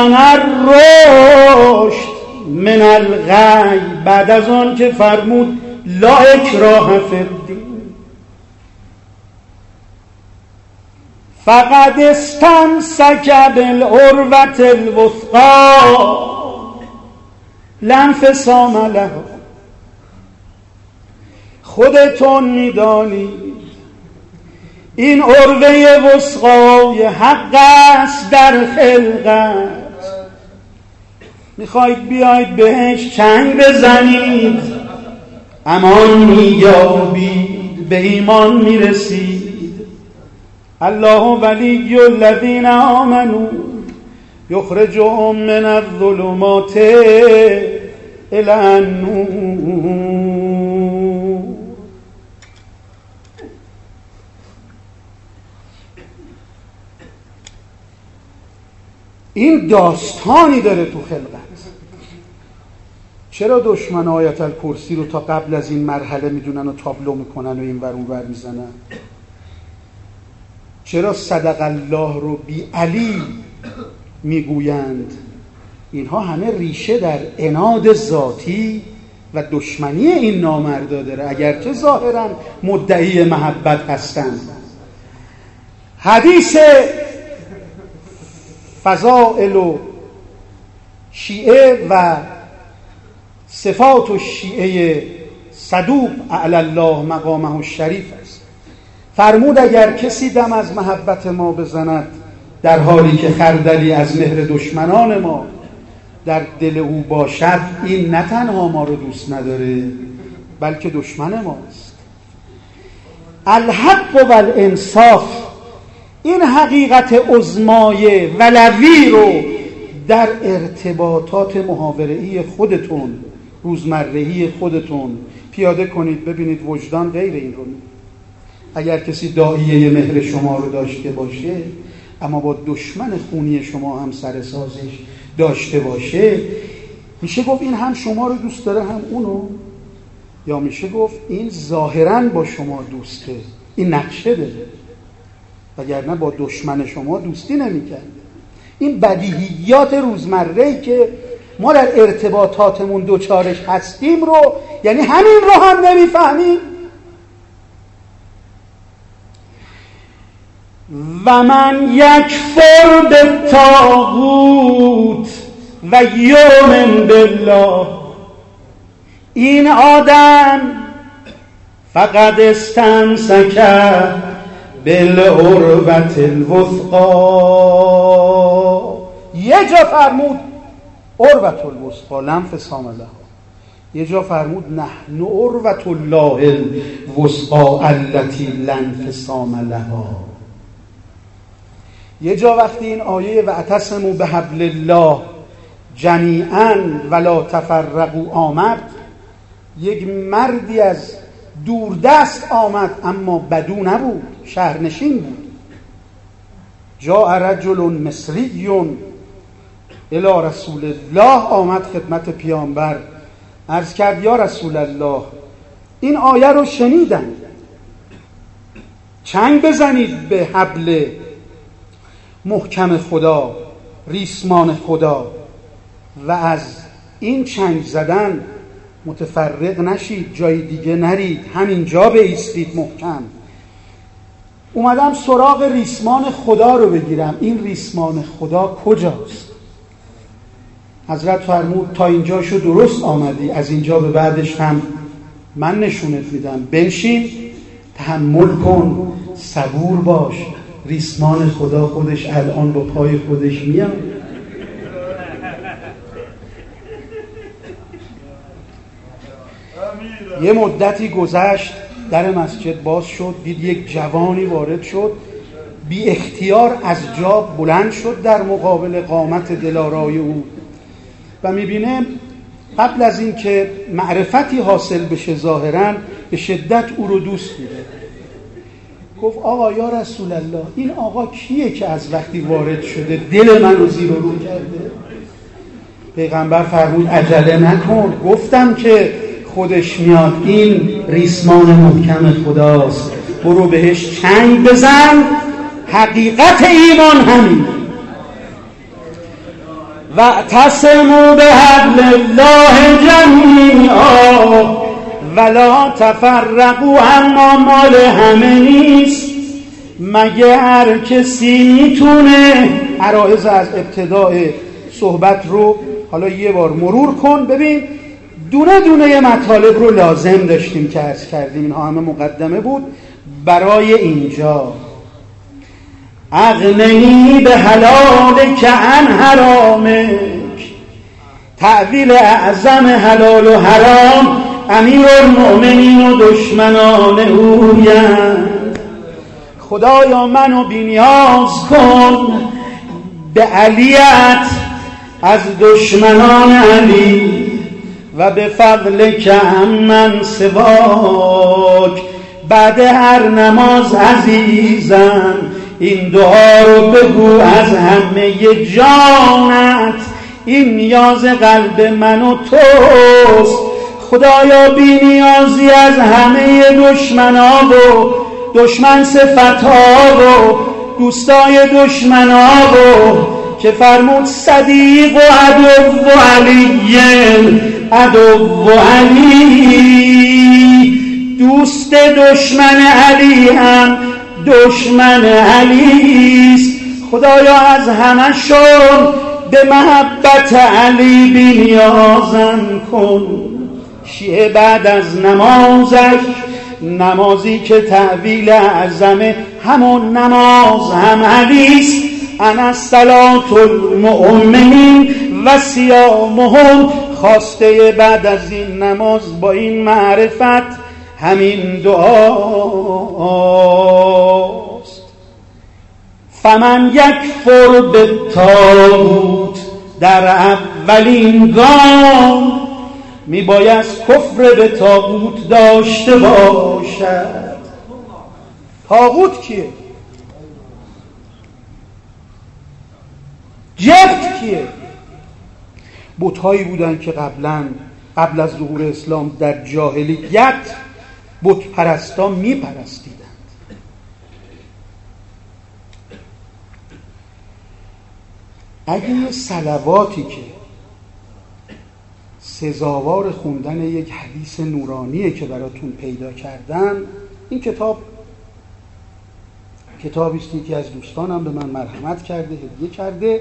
الرشد من الغی، بعد از آن که فرمود لا اکراه فی الدین، فقد استمسک بالعروة الوثقی لا انفصام لها. خودتون میدانید این عروه وثقای حق است در خلقت. میخواید بیاید بهش چنگ بزنید امان مییابید، به ایمان میرسید. الله ولی الذین آمنوا یخرجهم من الظلمات الی النور. این داستانی داره تو خلقت. چرا دشمن آیت الکرسی رو تا قبل از این مرحله میدونن و تابلو میکنن و این ور اون ور میزنن؟ چرا صدق الله رو بی علی میگویند؟ اینها همه ریشه در عناد ذاتی و دشمنی این نامردا داره، اگرچه ظاهرا مدعی محبت هستند. حدیث فضائل و شیعه و صفات و شیعه صدوق اعلی الله مقامه الشریف است. فرمود اگر کسی دم از محبت ما بزند در حالی که خردلی از مهر دشمنان ما در دل او باشد، این نه تنها ما رو دوست نداره بلکه دشمن ماست. الحق و الانصاف، این حقیقت عظمای ولوی رو در ارتباطات محاوره‌ای خودتون، روزمره‌ای خودتون پیاده کنید، ببینید وجدان غیر این رو. اگر کسی داعیه مهر شما رو داشته باشه اما با دشمن خونی شما هم سر سازش داشته باشه، میشه گفت این هم شما رو دوست داره هم اونو، یا میشه گفت این ظاهراً با شما دوسته، این نقشه داره، وگرنه با دشمن شما دوستی نمی‌کرد. این بدیهیات روزمره‌ای که ما در ارتباطاتمون دوچارش هستیم رو، یعنی همین رو هم نمیفهمیم. و من یکفر بالطاغوت و یؤمن بالله، این آدم فقط استمسک بالعروة الوثقی. یه جا فرمود عروة الوثقی لا انفصام لها، یه جا فرمود نحن عروة الله الوثقی التي لا انفصام لها. یه جا وقتی این آیه واعتصموا بحبل الله جمیعا ولا تفرقوا آمد، یک مردی از دوردست آمد اما بدو نبود، شهرنشین بود. جاء رجل مصری الی رسول الله، آمد خدمت پیامبر عرض کرد یا رسول الله این آیه رو شنیدم، چنگ بزنید به حبل محکم خدا، ریسمان خدا، و از این چنگ زدن متفرق نشید، جای دیگه نرید، همینجا بایستید محکم. اومدم سراغ ریسمان خدا رو بگیرم. این ریسمان خدا کجاست؟ حضرت فرمود تا اینجاشو درست آمدی، از اینجا به بعدش هم من نشونت میدم، بنشین تحمل کن، صبور باش، ریسمان خدا خودش الان با پای خودش میاد. یه مدتی گذشت، در مسجد باز شد، دید یک جوانی وارد شد، بی اختیار از جا بلند شد در مقابل قامت دلارای او و میبینه قبل از این که معرفتی حاصل بشه ظاهراً به شدت او رو دوست میده. گفت آقا یا رسول الله این آقا کیه که از وقتی وارد شده دل من رو زیر و رو کرده؟ پیغمبر فرمود عجله نکن، گفتم که خودش میاد، این ریسمان محکم خداست، برو بهش چنگ بزن. حقیقت ایمان همین. واعتصموا بحبل الله جمیعا ولا تفرقوا، اما مال همه نیست، مگه هر کسی میتونه. عرایض از ابتداء صحبت رو حالا یه بار مرور کن ببین، دونه دونه مطالب رو لازم داشتیم که عرض کردیم، اینها همه مقدمه بود برای اینجا. اغنی به حلالک عن حرامک، تعویل اعظم حلال و حرام امیر المؤمنین و دشمنان اویند. خدایا منو بینیاز کن به علیت از دشمنان علی و به فضل که من سواک. بعد هر نماز عزیزم این دعا رو بگو از همه جانت، این نیاز قلب من و توست. خدایا بی نیازی از همه دشمنا و دشمن صفتها و دوستای دشمنا و که فرمود صدیق و عدو و علی عدو و علی، دوست دشمن علی هم دشمن علیست. خدایا از همشون به محبت علی بینیازم کن. شیعه بعد از نمازش، نمازی که تعویل اعظمه همون نماز هم علیست، انا صلاة المؤمنین و صیامهم، خواسته بعد از این نماز با این معرفت همین دعاست. فمن یکفر بالطاغوت، در اولین گام میبایست کفر به طاغوت داشته باشد. طاغوت کیه؟ جبت کیه؟ بت‌هایی بودن که قبلا قبل از ظهور اسلام در جاهلیت بت پرستا می پرستیدند. اگه یه صلواتی که سزاوار خوندن یک حدیث نورانیه که براتون پیدا کردم. این کتاب کتابی است که یکی از دوستانم به من مرحمت کرده، هدیه کرده.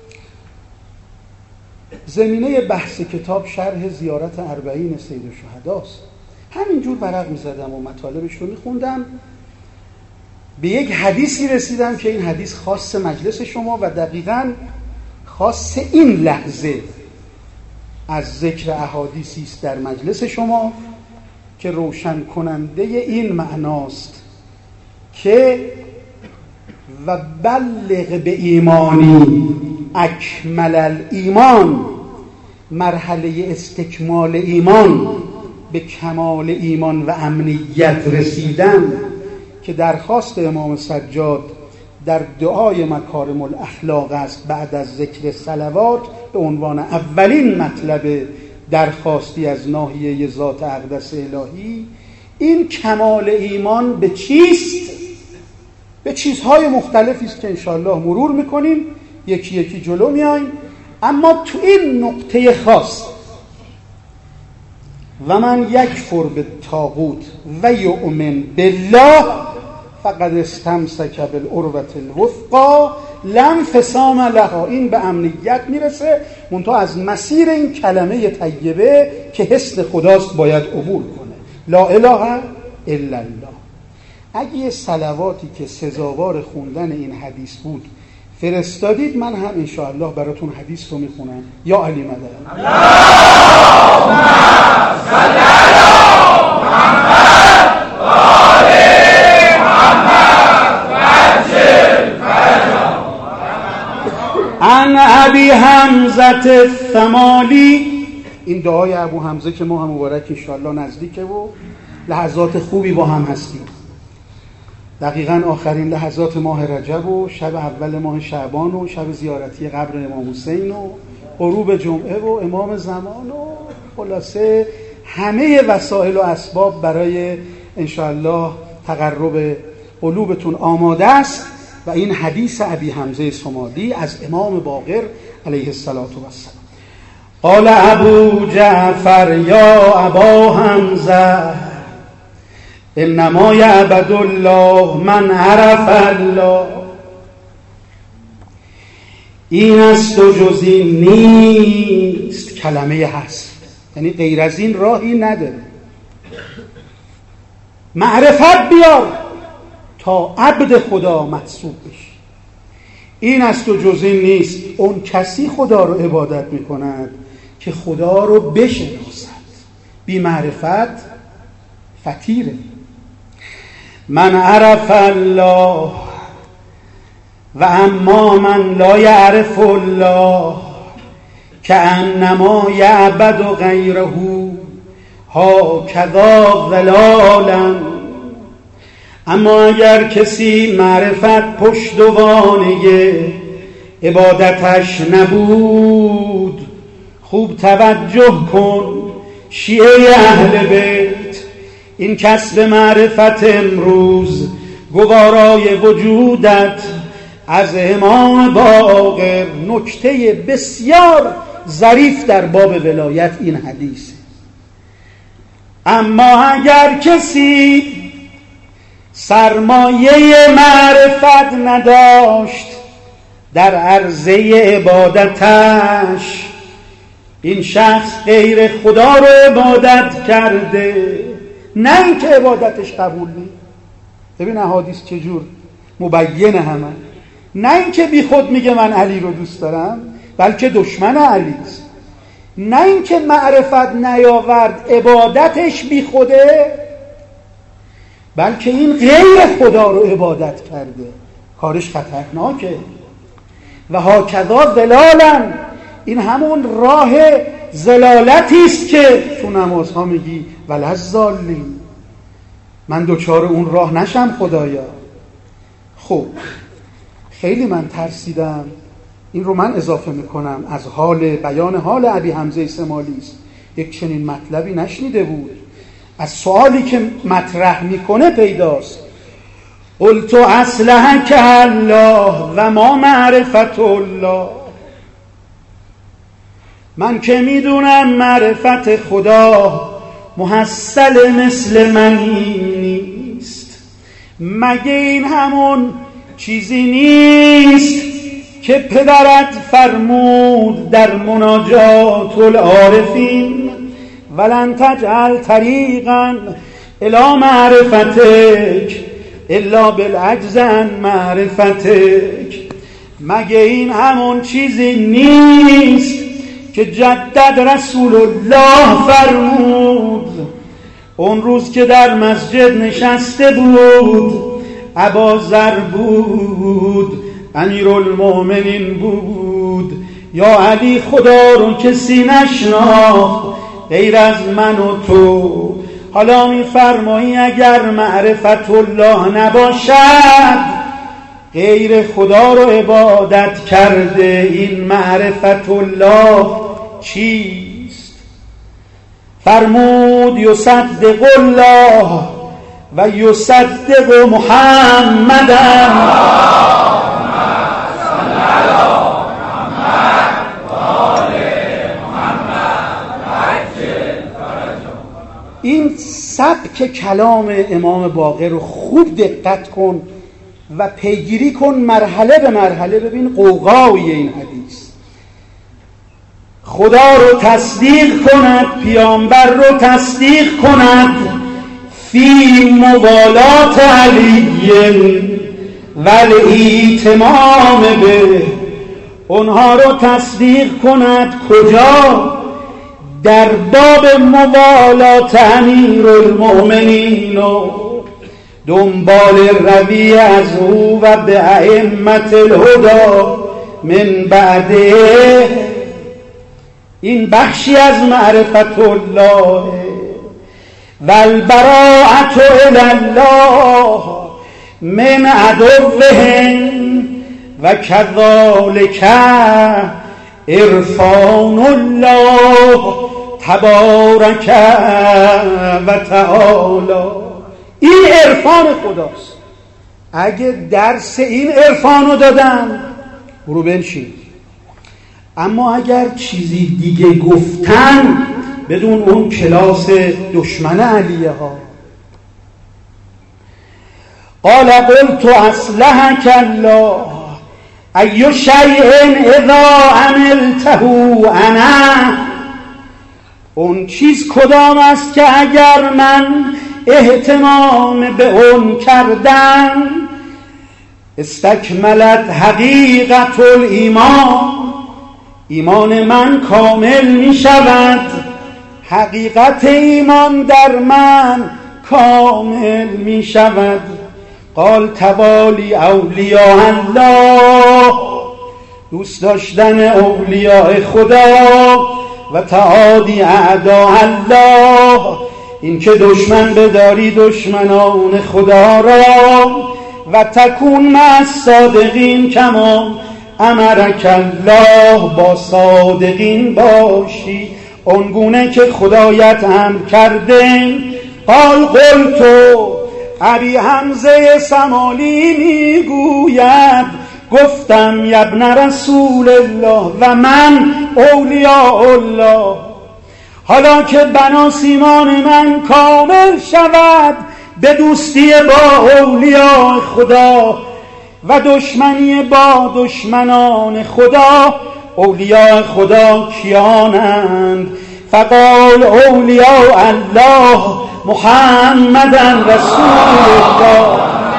زمینه بحث کتاب شرح زیارت اربعین سید الشهداست. همینجور ورق می‌زدم و مطالبش رو می‌خوندم، به یک حدیثی رسیدم که این حدیث خاص مجلس شما و دقیقاً خاص این لحظه از ذکر احادیثی است در مجلس شما که روشن کننده این معناست که و بلغ به ایمانی اکمل الایمان، مرحله استکمال ایمان، به کمال ایمان و امنیت رسیدن که درخواست امام سجاد در دعای مکارم الاخلاق است بعد از ذکر صلوات به عنوان اولین مطلب درخواستی از ناحیه ذات اقدس الهی. این کمال ایمان به چیست؟ به چیزهای مختلفی است که انشاءالله مرور میکنیم، یکی یکی جلو میایم. اما تو این نقطه خاص و من یکفر بالطاغوت و یؤمن بالله فقد استمسک بالعروة الوثقی لا انفصام لها، این به امنیت میرسه، منتها از مسیر این کلمه طیبه که حس خداست باید عبور کنه. لا اله الا الله. اگه یه صلواتی که سزاوار خوندن این حدیث بود فرستادید، من هم انشاءالله براتون حدیث رو میخونم. یا علی مدد اللهم صل علی محمد و آل محمد و عجل فرجا. عن ابی حمزه الثمالی. این دعای ابو حمزه که ما هم مبارک انشاءالله نزدیکه و لحظات خوبی با هم هستیم. دقیقاً آخرین لحظات ماه رجب و شب اول ماه شعبان و شب زیارتی قبر امام حسین و غروب جمعه و امام زمان و خلاصه همه وسایل و اسباب برای انشاءالله تقرب قلوبتون آماده است. و این حدیث ابی حمزه ثمالی از امام باقر علیه الصلاة والسلام. قال ابو جعفر یا ابا حمزه انما یعبد الله من عرف الله. این است و جز این نیست، کلمه هست، یعنی غیر از این راهی نداره. معرفت بیار تا عبد خدا محسوب بشی. این است و جز این نیست، اون کسی خدا رو عبادت میکند که خدا رو بشناسد. بی معرفت فقیره. من عرف الله و اما من لا یعرف الله کأنما یعبد غیره هکذا ضلالا. اما اگر کسی معرفت پشتوانه عبادتش نبود، خوب توجه کن شیعه اهل بیت، این کسب معرفت امروز گوارای وجودت از امام باقر. نکته بسیار ظریف در باب ولایت این حدیث. اما اگر کسی سرمایه معرفت نداشت در عرضه عبادتش، این شخص غیر خدا رو عبادت کرده، نه اینکه عبادتش قبول نیست. ببین احادیث چجور مبینه همه. نه اینکه بی خود میگه من علی رو دوست دارم، بلکه دشمن علی است. نه اینکه معرفت نیاورد عبادتش بی خوده، بلکه این غیر خدا رو عبادت کرده، کارش خطرناکه. و هاکذا ضلالا، این همون راه ضلالتی است که تو نمازها میگی وللضالین، من دوچار اون راه نشم خدایا. خب خیلی من ترسیدم، این رو من اضافه میکنم، از حال بیان حال ابی حمزه ثمالی است. یک چنین مطلبی نشنیده بود. از سوالی که مطرح میکنه پیداست. قلت اصلحک الله و ما معرفت الله. من که میدونم معرفت خدا محصل مثل منی نیست. مگه این همون چیزی نیست که پدرت فرمود در مناجات العارفین ولن تجعل طریقا الی معرفتک الا بالعجز عن معرفتک. مگه این همون چیزی نیست که جدد رسول الله فرمود اون روز که در مسجد نشسته بود، ابوذر بود، امیرالمؤمنین بود، یا علی خدا رو کسی نشناخت غیر از من و تو. حالا میفرمایی اگر معرفت الله نباشد غیر خدا رو عبادت کرده، این معرفت الله چیست؟ فرمود یصدق الله و یصدق محمدا. این سبک کلام امام باقر رو خوب دقت کن و پیگیری کن مرحله به مرحله. ببین قوقای این حدیث، خدا رو تصدیق کند، پیامبر رو تصدیق کند، فی موالات علی و الایتمام به، اونها رو تصدیق کند کجا؟ در باب موالات امیرالمؤمنین و دنبال روی از او و به ائمة الهدی من بعده. این بخشی از معرفت الله. و البراءة الی الله من عدوهم و کذالک عرفان الله تبارک و تعالی. این عرفان خداست. اگه درس این عرفان رو دادن برو بنشین، اما اگر چیزی دیگه گفتن بدون اون کلاس دشمن علیه ها. قال قلت اصلحک الله ای شیء اذا عملته انا. اون چیز کدام است که اگر من اهتمام به اون کردم استکملت حقیقت الایمان، ایمان من کامل می شود، حقیقت ایمان در من کامل می شود. قال توالی اولیاء الله، دوست داشتن اولیاء خدا، و تعادی اعداء الله، این که دشمن بداری دشمنان خدا را، و تکون مع الصادقین کما امرک الله، با صادقین باشی اونگونه که خدایت امر کرده. قال قلتو، ابی حمزه سمالی میگوید گفتم ابن رسول الله و من اولیاء الله، حالا که بناس ایمان من کامل شود به دوستی با اولیاء خدا و دشمنی با دشمنان خدا. اولیاء خدا کیانند؟ فقال اولیاء الله محمد رسول الله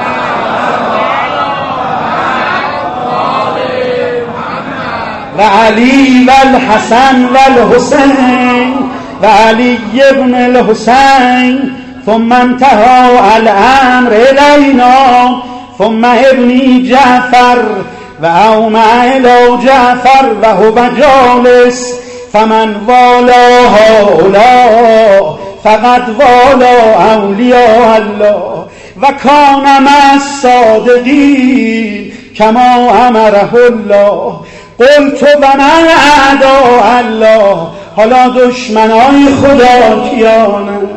و علی و الحسن و الحسین و علی ابن الحسین. ثم انتهى الامر الینا ثم ابنی جعفر و اومع الی جعفر و هو جالس فمن والا هؤلاء فقد والا اولیاء الله و کان مع الصادقین کما امره الله. قلت و من اعداء الله، حالا دشمنای خدا کیانند؟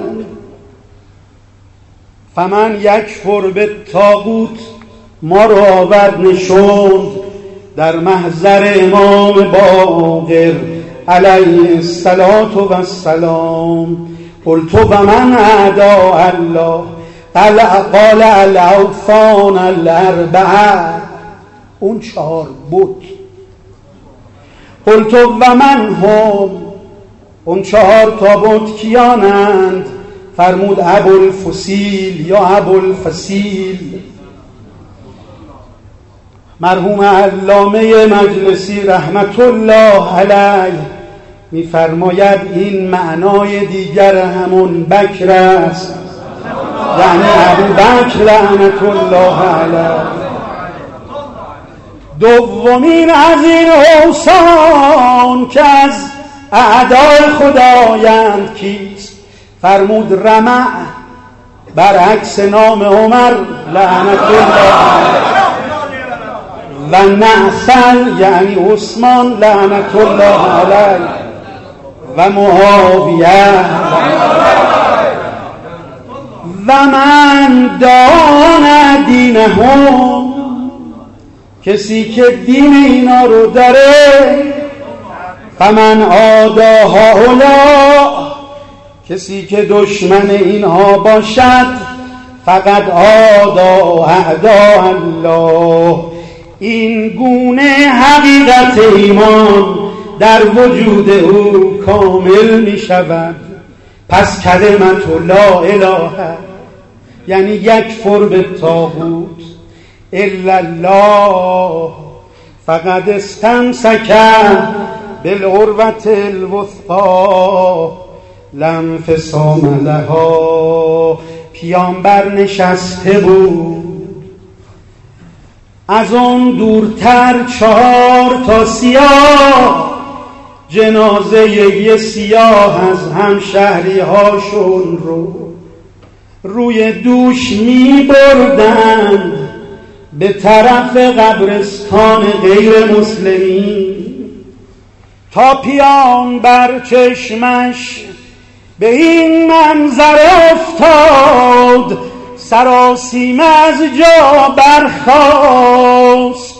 فمن یکفر به طاغوت، ما رو آورد نشوند در محضر امام باقر علیه الصلاة و السلام. قلت و من اعداء الله قال الاوثان الاربعه، اون چهار بت. قلت و من هم، اون چهار تا بت کیانند؟ فرمود ابوالفسیل یا ابوالفسیل. مرحوم علامه مجلسی رحمت الله علیه می‌فرماید این معنای دیگر همون بکر است، یعنی ابو بکر لعنت الله علیه. دومین از این اوثان که از اعدای خدایند کیست؟ فرمود رمع، برعکس نام عمر لعنت الله علیه، و نعسل یعنی عثمان لعنت الله علیه، و معاویه، و من دان دینهم، کسی که دین اینا رو داره، فمن آدا هؤلاء، کسی که دشمن اینها باشد، فقط آدا اعداء الله. این گونه حقیقت ایمان در وجود او کامل می شود. پس کلمت لا اله یعنی یکفر بالطاغوت، الا الله فقد استمسک بالعروة الوثقی لا انفصام لها. پیامبر نشسته بود، از اون دورتر چهار تا سیاه جنازه یه سیاه از همشهری هاشون رو روی دوش می بردن به طرف قبرستان غیر مسلمین، تا پیامبر چشمش به این منظر افتاد، سراسیمه از جا برخاست.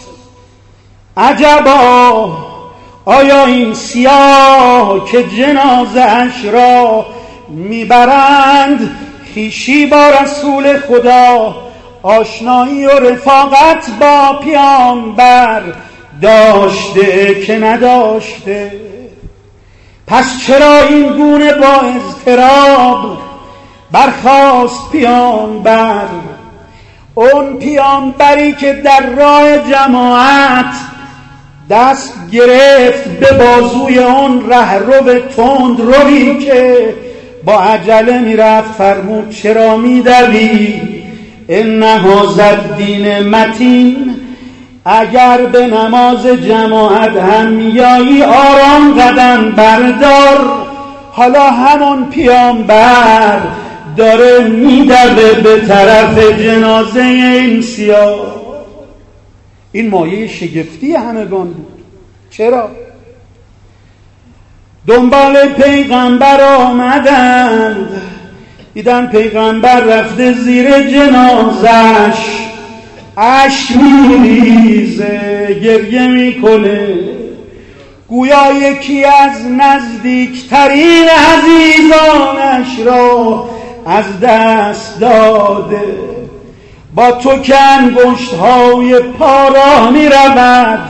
عجبا، آیا این سیاه که جنازه اش را میبرند خویشی با رسول خدا، آشنایی و رفاقت با پیامبر داشته که نداشته؟ پس چرا این گونه با اضطراب برخاست پیامبر؟ اون پیامبری که در راه جماعت دست گرفت به بازوی اون رهرو تند روی که با عجله میرفت، فرمود چرا میدوی؟ ان هذا الدین متین، اگر به نماز جماعت هم میایی آرام قدم بردار. حالا همون پیامبر داره میدوه به طرف جنازه این سیاه. این مایه شگفتی همگان بود. چرا؟ دنبال پیغمبر آمدند، دیدن پیغمبر رفته زیر جنازش، اشک میریزه، گریه میکنه، گویا یکی از نزدیکترین عزیزانش را از دست داده. با تو که انگشت‌های پا راه می‌رود،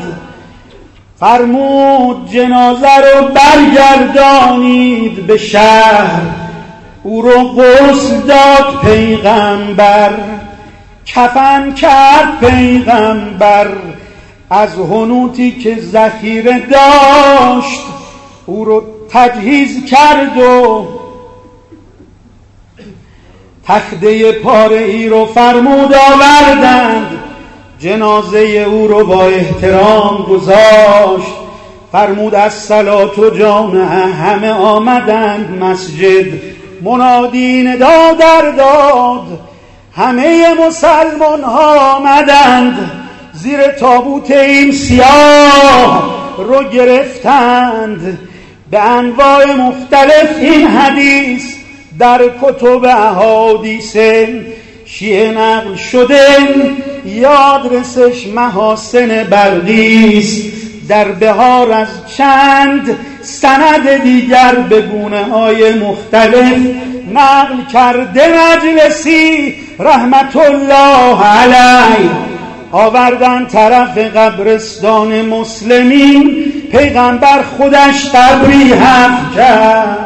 فرمود جنازه رو برگردانید به شهر. او رو غسل داد پیغمبر، کفن کرد پیغمبر، از حنوطی که ذخیره داشت او رو تجهیز کرد و تخته پاره ای رو فرمود آوردند، جنازه او رو با احترام گذاشت. فرمود الصلاة و جامعه، همه آمدند مسجد، منادی ندا در داد، همه مسلمان ها آمدند، زیر تابوت این سیاه رو گرفتند. به انواع مختلف این حدیث در کتب احادیث شیعه نقل شده. یادرسش محاسن برقیست، در بهار از چند سند دیگر به گونه های مختلف نقل کرده مجلسی رحمت الله علیه، آوردن طرف قبرستان مسلمین، پیغمبر خودش قبری حفر کرد.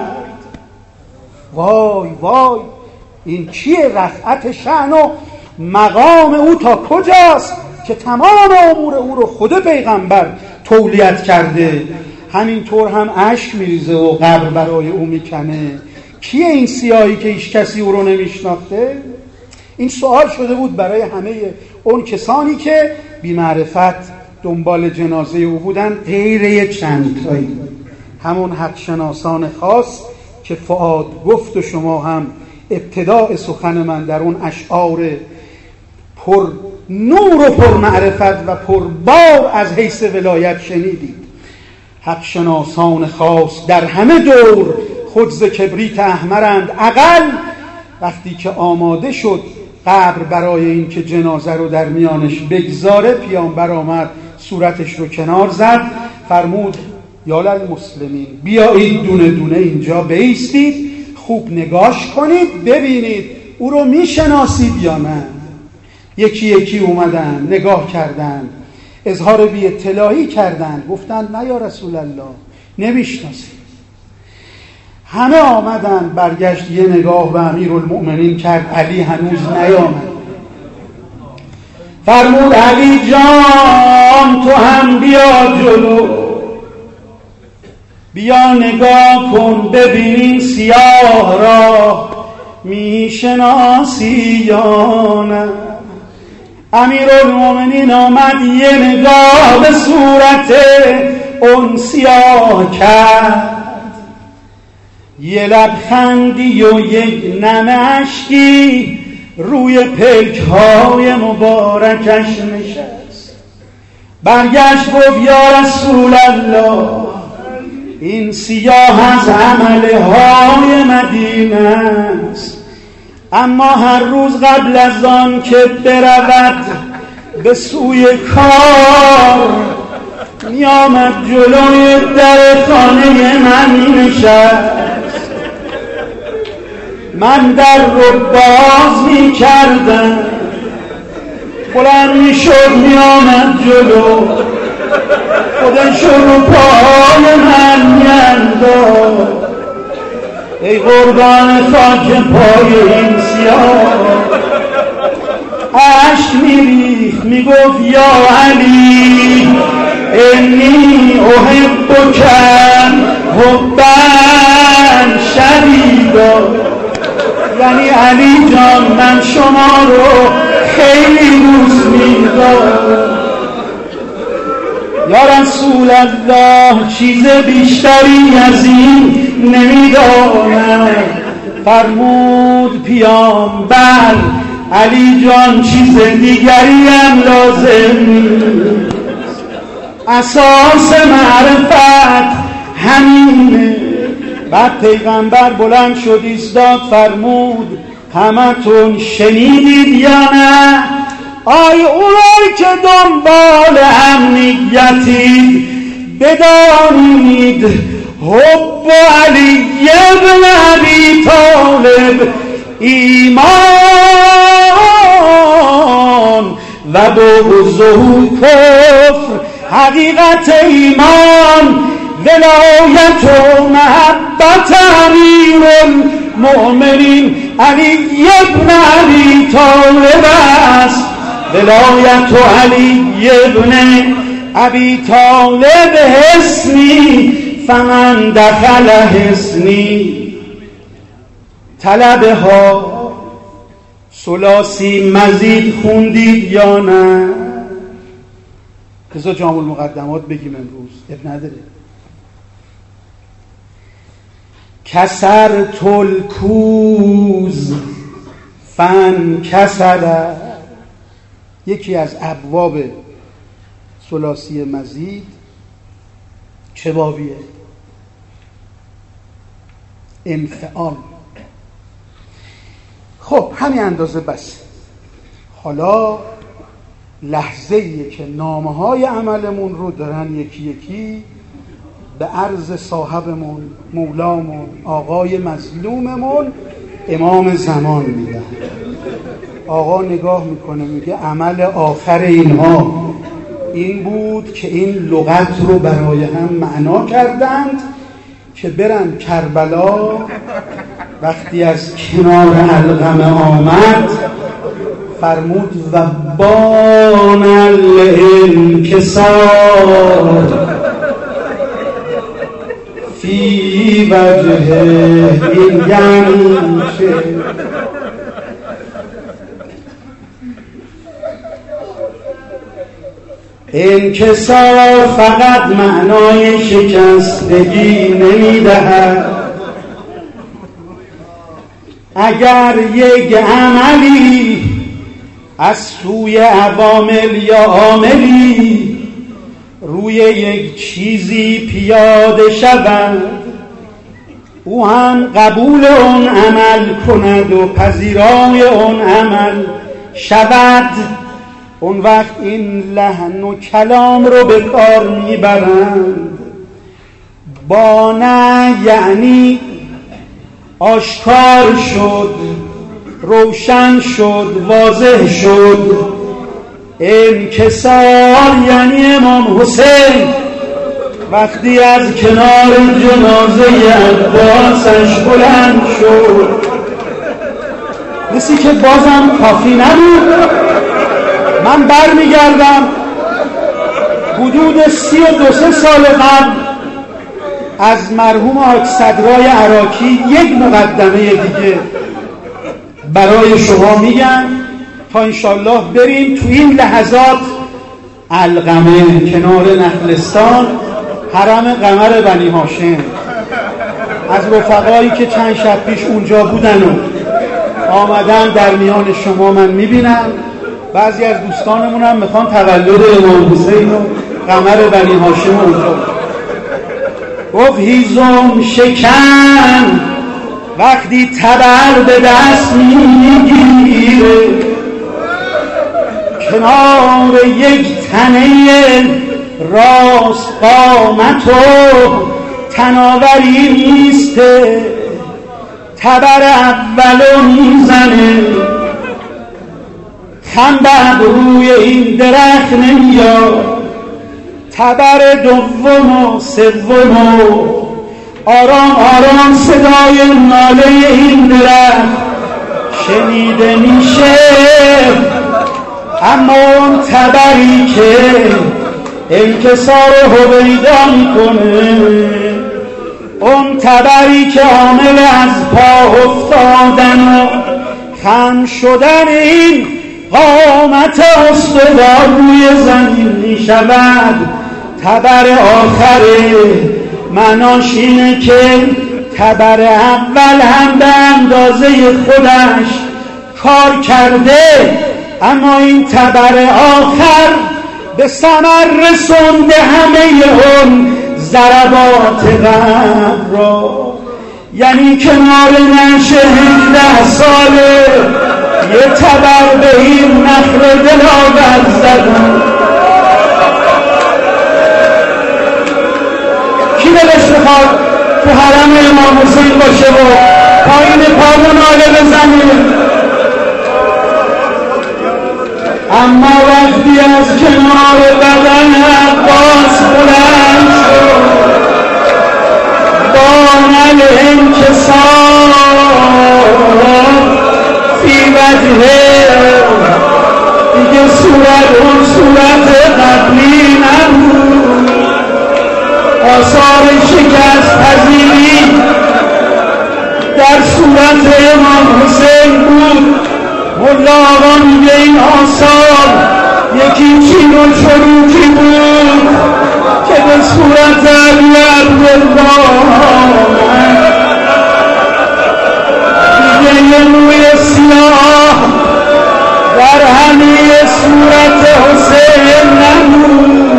وای وای، این چیه؟ رفعت شأن و مقام او تا کجاست که تمام امور او رو خود پیغمبر تولیت کرده. همینطور هم اشک میریزه و قبر برای او میکنه. کیه این سیاهی که هیچ کسی او رو نمیشناخته؟ این سوال شده بود برای همه اون کسانی که بی معرفت دنبال جنازه او بودن، غیر یک چند تایی، همون حق شناسان خاص که فؤاد گفت و شما هم ابتداء سخن من در اون اشعار پر نور و پر معرفت و پر بار از حیث ولایت شنیدید. حق شناسان خاص در همه دور خود ز کبریت احمرند، اقل وقتی که آماده شد قبر برای این که جنازه رو در میانش بگذاره، پیامبر آمد صورتش رو کنار زد، فرمود یا للمسلمین، بیایید دونه دونه اینجا بایستید، خوب نگاش کنید ببینید او رو میشناسید یا نه. یکی یکی اومدن نگاه کردن، اظهار بی اطلاعی کردن، گفتن نه یا رسول الله نمیشناسید. همه آمدن، برگشت یه نگاه به امیرالمؤمنین کرد، علی هنوز نیامد. فرمود علی جان تو هم بیا جلو، بیا نگاه کن ببین سیاه را میشناسی یا نه. امیرالمؤمنین آمد یه نگاه به صورت اون سیاه کرد، یه لبخندی و یک نم اشکی روی پلک‌های مبارکش نشست. برگشت گفت یا رسول الله این سیاه از عمله های مدینه است، اما هر روز قبل از آن که برود به سوی کار میامد جلوی در خانه من نشست، من در رو باز می کردم، بلند می شد می آمد جلو، خودش رو پای من می انداخت. ای قربان خاک پای این سیاه، عشق می ریخت می گفت یا علی انی احبک حبا شدیدا، یعنی علی جان من شما رو خیلی دوست می‌دارم. یا رسول الله چیز بیشتری از این نمیدانم. فرمود پیامبر علی جان چیز دیگری هم لازم نیست، اساس معرفت همینه. بعد پیغمبر بلند شد ایستاد، فرمود همتون شنیدید یا نه؟ آی اونایی که دنبال امنیتی بدانید حب علی ابن ابی طالب ایمان و بغضه کفر. حقیقت ایمان ولایت و محبت امیر المؤمنین علی ابن ابی طالب است. ولایت و علی ابن ابی طالب حسنی فمن دخل حسنی. طلبه ها ثلاثی مزید خوندید یا نه؟ بذار جامع المقدمات بگیم امروز، اب نداره. کسر تل کوز فن کسر، یکی از ابواب ثلاثی مزید چه بابیه؟ انفعال. خب همین اندازه بس. حالا لحظه ایه که نامه های عملمون رو دارن یکی یکی به عرض صاحبمون مولامون آقای مظلوممون امام زمان میدن. آقا نگاه میکنه میگه عمل آخر اینها این بود که این لغت رو برای هم معنا کردند که برن کربلا. وقتی از کنار علقمه آمد فرمود و بان الانکسار فی وجه، این یعنی چه؟ انکسار فقط معنای شکستگی نمیدهد. اگر یک عملی از سوی عوامل یا عاملی روی یک چیزی پیاده شود، او هم قبول اون عمل کند و پذیرای اون عمل شود، اون وقت این لحن و کلام رو به کار میبرند. بانه یعنی آشکار شد، روشن شد، واضح شد. انکسار یعنی امام حسین وقتی از کنار جنازه عباسش بلند شد، مثل که بازم کافی نبود. من بر میگردم حدود سی و دو سه سال قبل از مرحوم حاج صدرای عراقی یک مقدمه دیگه برای شما میگم تا انشالله بریم تو این لحظات علقمه کنار نخلستان حرم قمر بنی هاشم. از رفقایی که چند شب پیش اونجا بودن و آمدن در میان شما من میبینم. بعضی از دوستانمون هم میخوان تولد امام حسین و قمر بنی هاشم اونجا. گفت هیزم شکن وقتی تبر به دست میگیره کنار یک تنه راست قامت و تناوری نیسته، تبر اولو میزنه خم بعد روی این درخت نمیاد، تبر دوم و سوم و آرام آرام صدای ناله این درخت شنیده میشه. اما اون تبری که انکسار هویدا میکنه، اون تبری که عامل از پا افتادن و خم شدن این قامت استوار روی زمین میشود، تبر آخره. معناش اینه که تبر اول هم به اندازه خودش کار کرده، اما این تبر آخر به ثمر رسونده همه اون ضربات قبل را. یعنی کنار نشه هجده ساله یه تبر به این نخل دلاور زدن. کی دلش بخواد تو حرم امام حسین باشه و پایین پامون ناله بزنه؟ اما وقتی از کنار بدن عباس بلند شد بان الانکسار فی وجهه، دیگه صورت اون صورت قبلی نبود، آثار شکست پذیری در صورت امام حسین بود. مولا آقا میگه این آثار یکی چین و چروکی بود که به صورت علی عبدالله دیگه یه موی سیاه در همه صورت حسین نبود.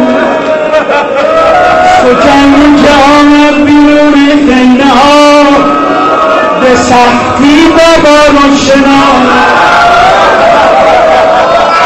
سکنی که آمد بیرون خینه ها به سختی بابا رو شناخت.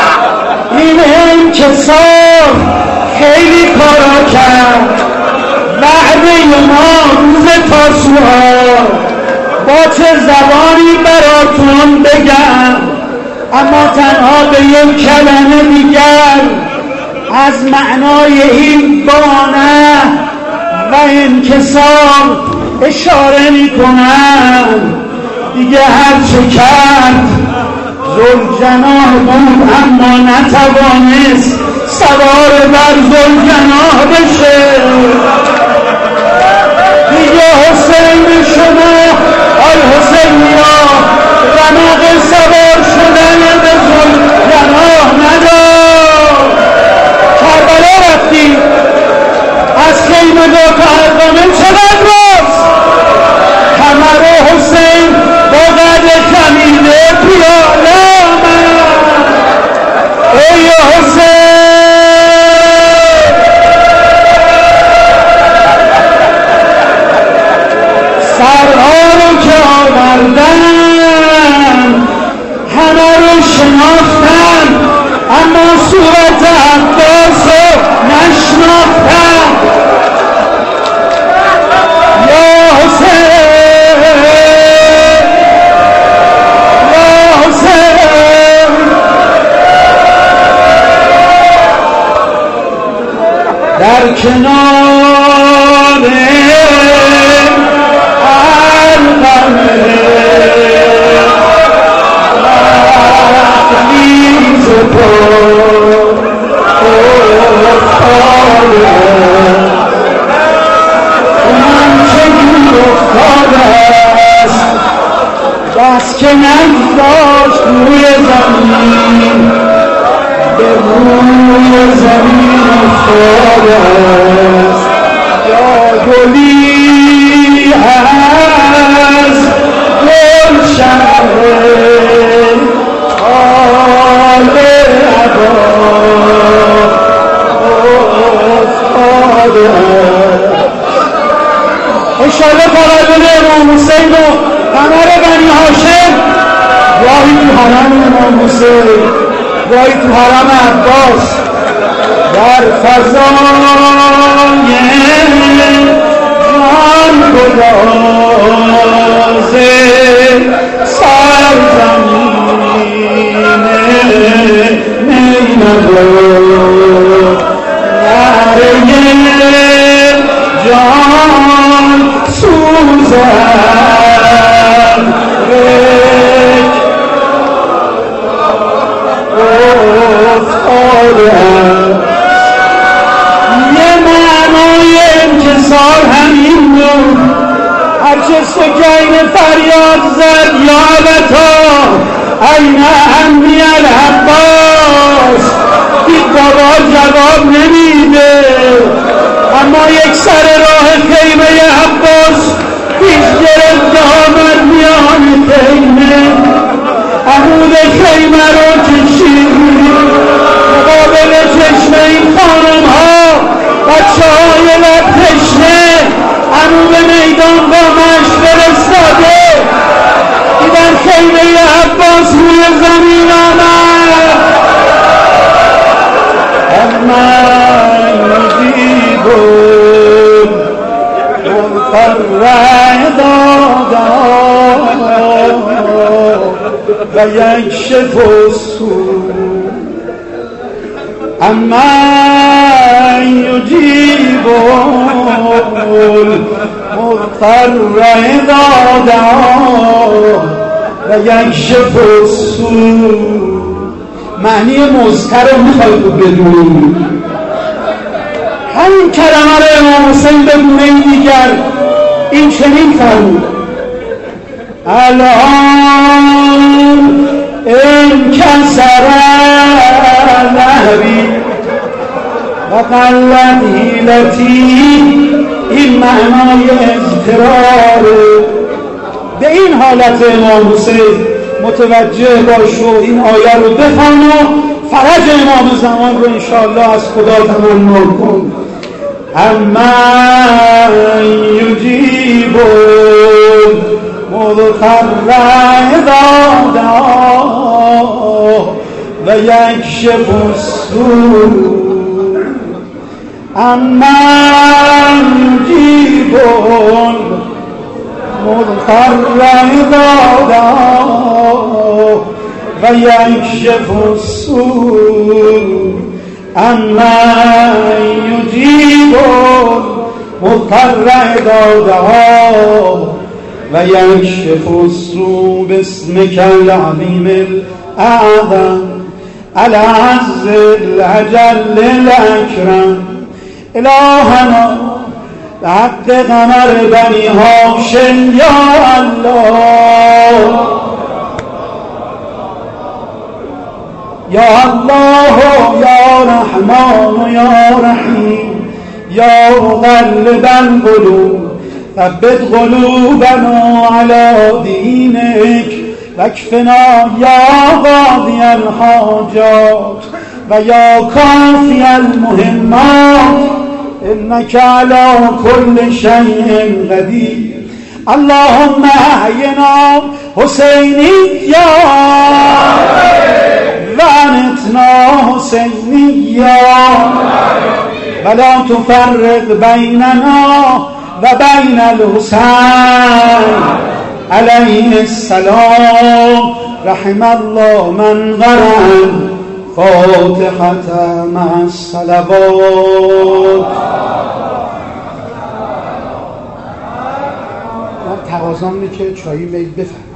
این انکسار خیلی کارا کرد. وعده ما روز تاسوعا با چه زبانی براتون بگم، اما تنها به یک کلمه دیگر از معنای این بانه و انکسار اشاره می کنم. دیگه هر چه کرد ذوالجناح بود اما نتوانست سوار بر ذوالجناح بشه. دیگه حسین شما آی حسینیا رمق سوار شدن به ذوالجناح ندار. کربلا رفتی از خیمه دو تا حرقامه چقدر راست؟ کمر حسین با قد خمیده پیاله آمد. ای حسین سرها رو که آوردن همه رو شناختن اما صورت عباس رو نشناختن. یا حسین یا حسین در کنار بس که نگذاشت روی زمین به روی زمین افتاده است. یا گلی از گلشن آل عبا افتاده است. اشاره تولد امام حسین و قمر بنی هاشم گاهی تو حرم امام حسین گاهی تو حرم عباس در فضای جان گداز سرزمین نیمدار نره جان سوزد یه معنای انکسار همین بود. هرچه سکین فریاد زد یا ابتا این عمی العباس، دید بابا جواب نمیده اما یک سر راه خیمه عباس پیش گرفت آمد میان خیمه. عمود خیمه رو کشید مقابل چشم این خانم ها بچه های لب تشنه عمود میدان با مشت فرستاده. دیدن خیمه عباس روی زمین آمد. من دیدم مقرر دادم و یک شفصون اما یجیب المضطر دادا و یکشف السوء. معنی مضطر رو میخواید بدونید. همین کلمه رو امام حسین به گونه دیگر این چنین فرمود: الان انکسر ذهبی و قلت حیلتی. این معنای اضطراره. به این حالت امام حسین متوجه باش و این آیه رو بخوان و فرج امام زمان رو انشاءالله از خدا تمنا کن. اما یجیب مضطر اذا دعاه و یکشف السوء. امن یجیب المضطر اذا دعاه و یکشف السوء امن یجیب المضطر اذا دعاه و یکشف السوء باسمک العظیم الاعظم العز الأجل الأكرم إلهنا بحق قمر بني هاشم يا الله يا الله يا رحمن يا رحيم يا مقلب القلوب ثبت قلوبنا على دينك واكفنا يا قاضي الحاجات ويا كافي المهمات إنك على كل شيء قدير اللهم أحينا حسينيا وأمتنا حسينيا ولا تفرق بيننا وبين الحسين عليه السلام رحم الله من قرأ فاتحة مع الصلوات. من تقاضام اینه که چایی میل بفرمایید.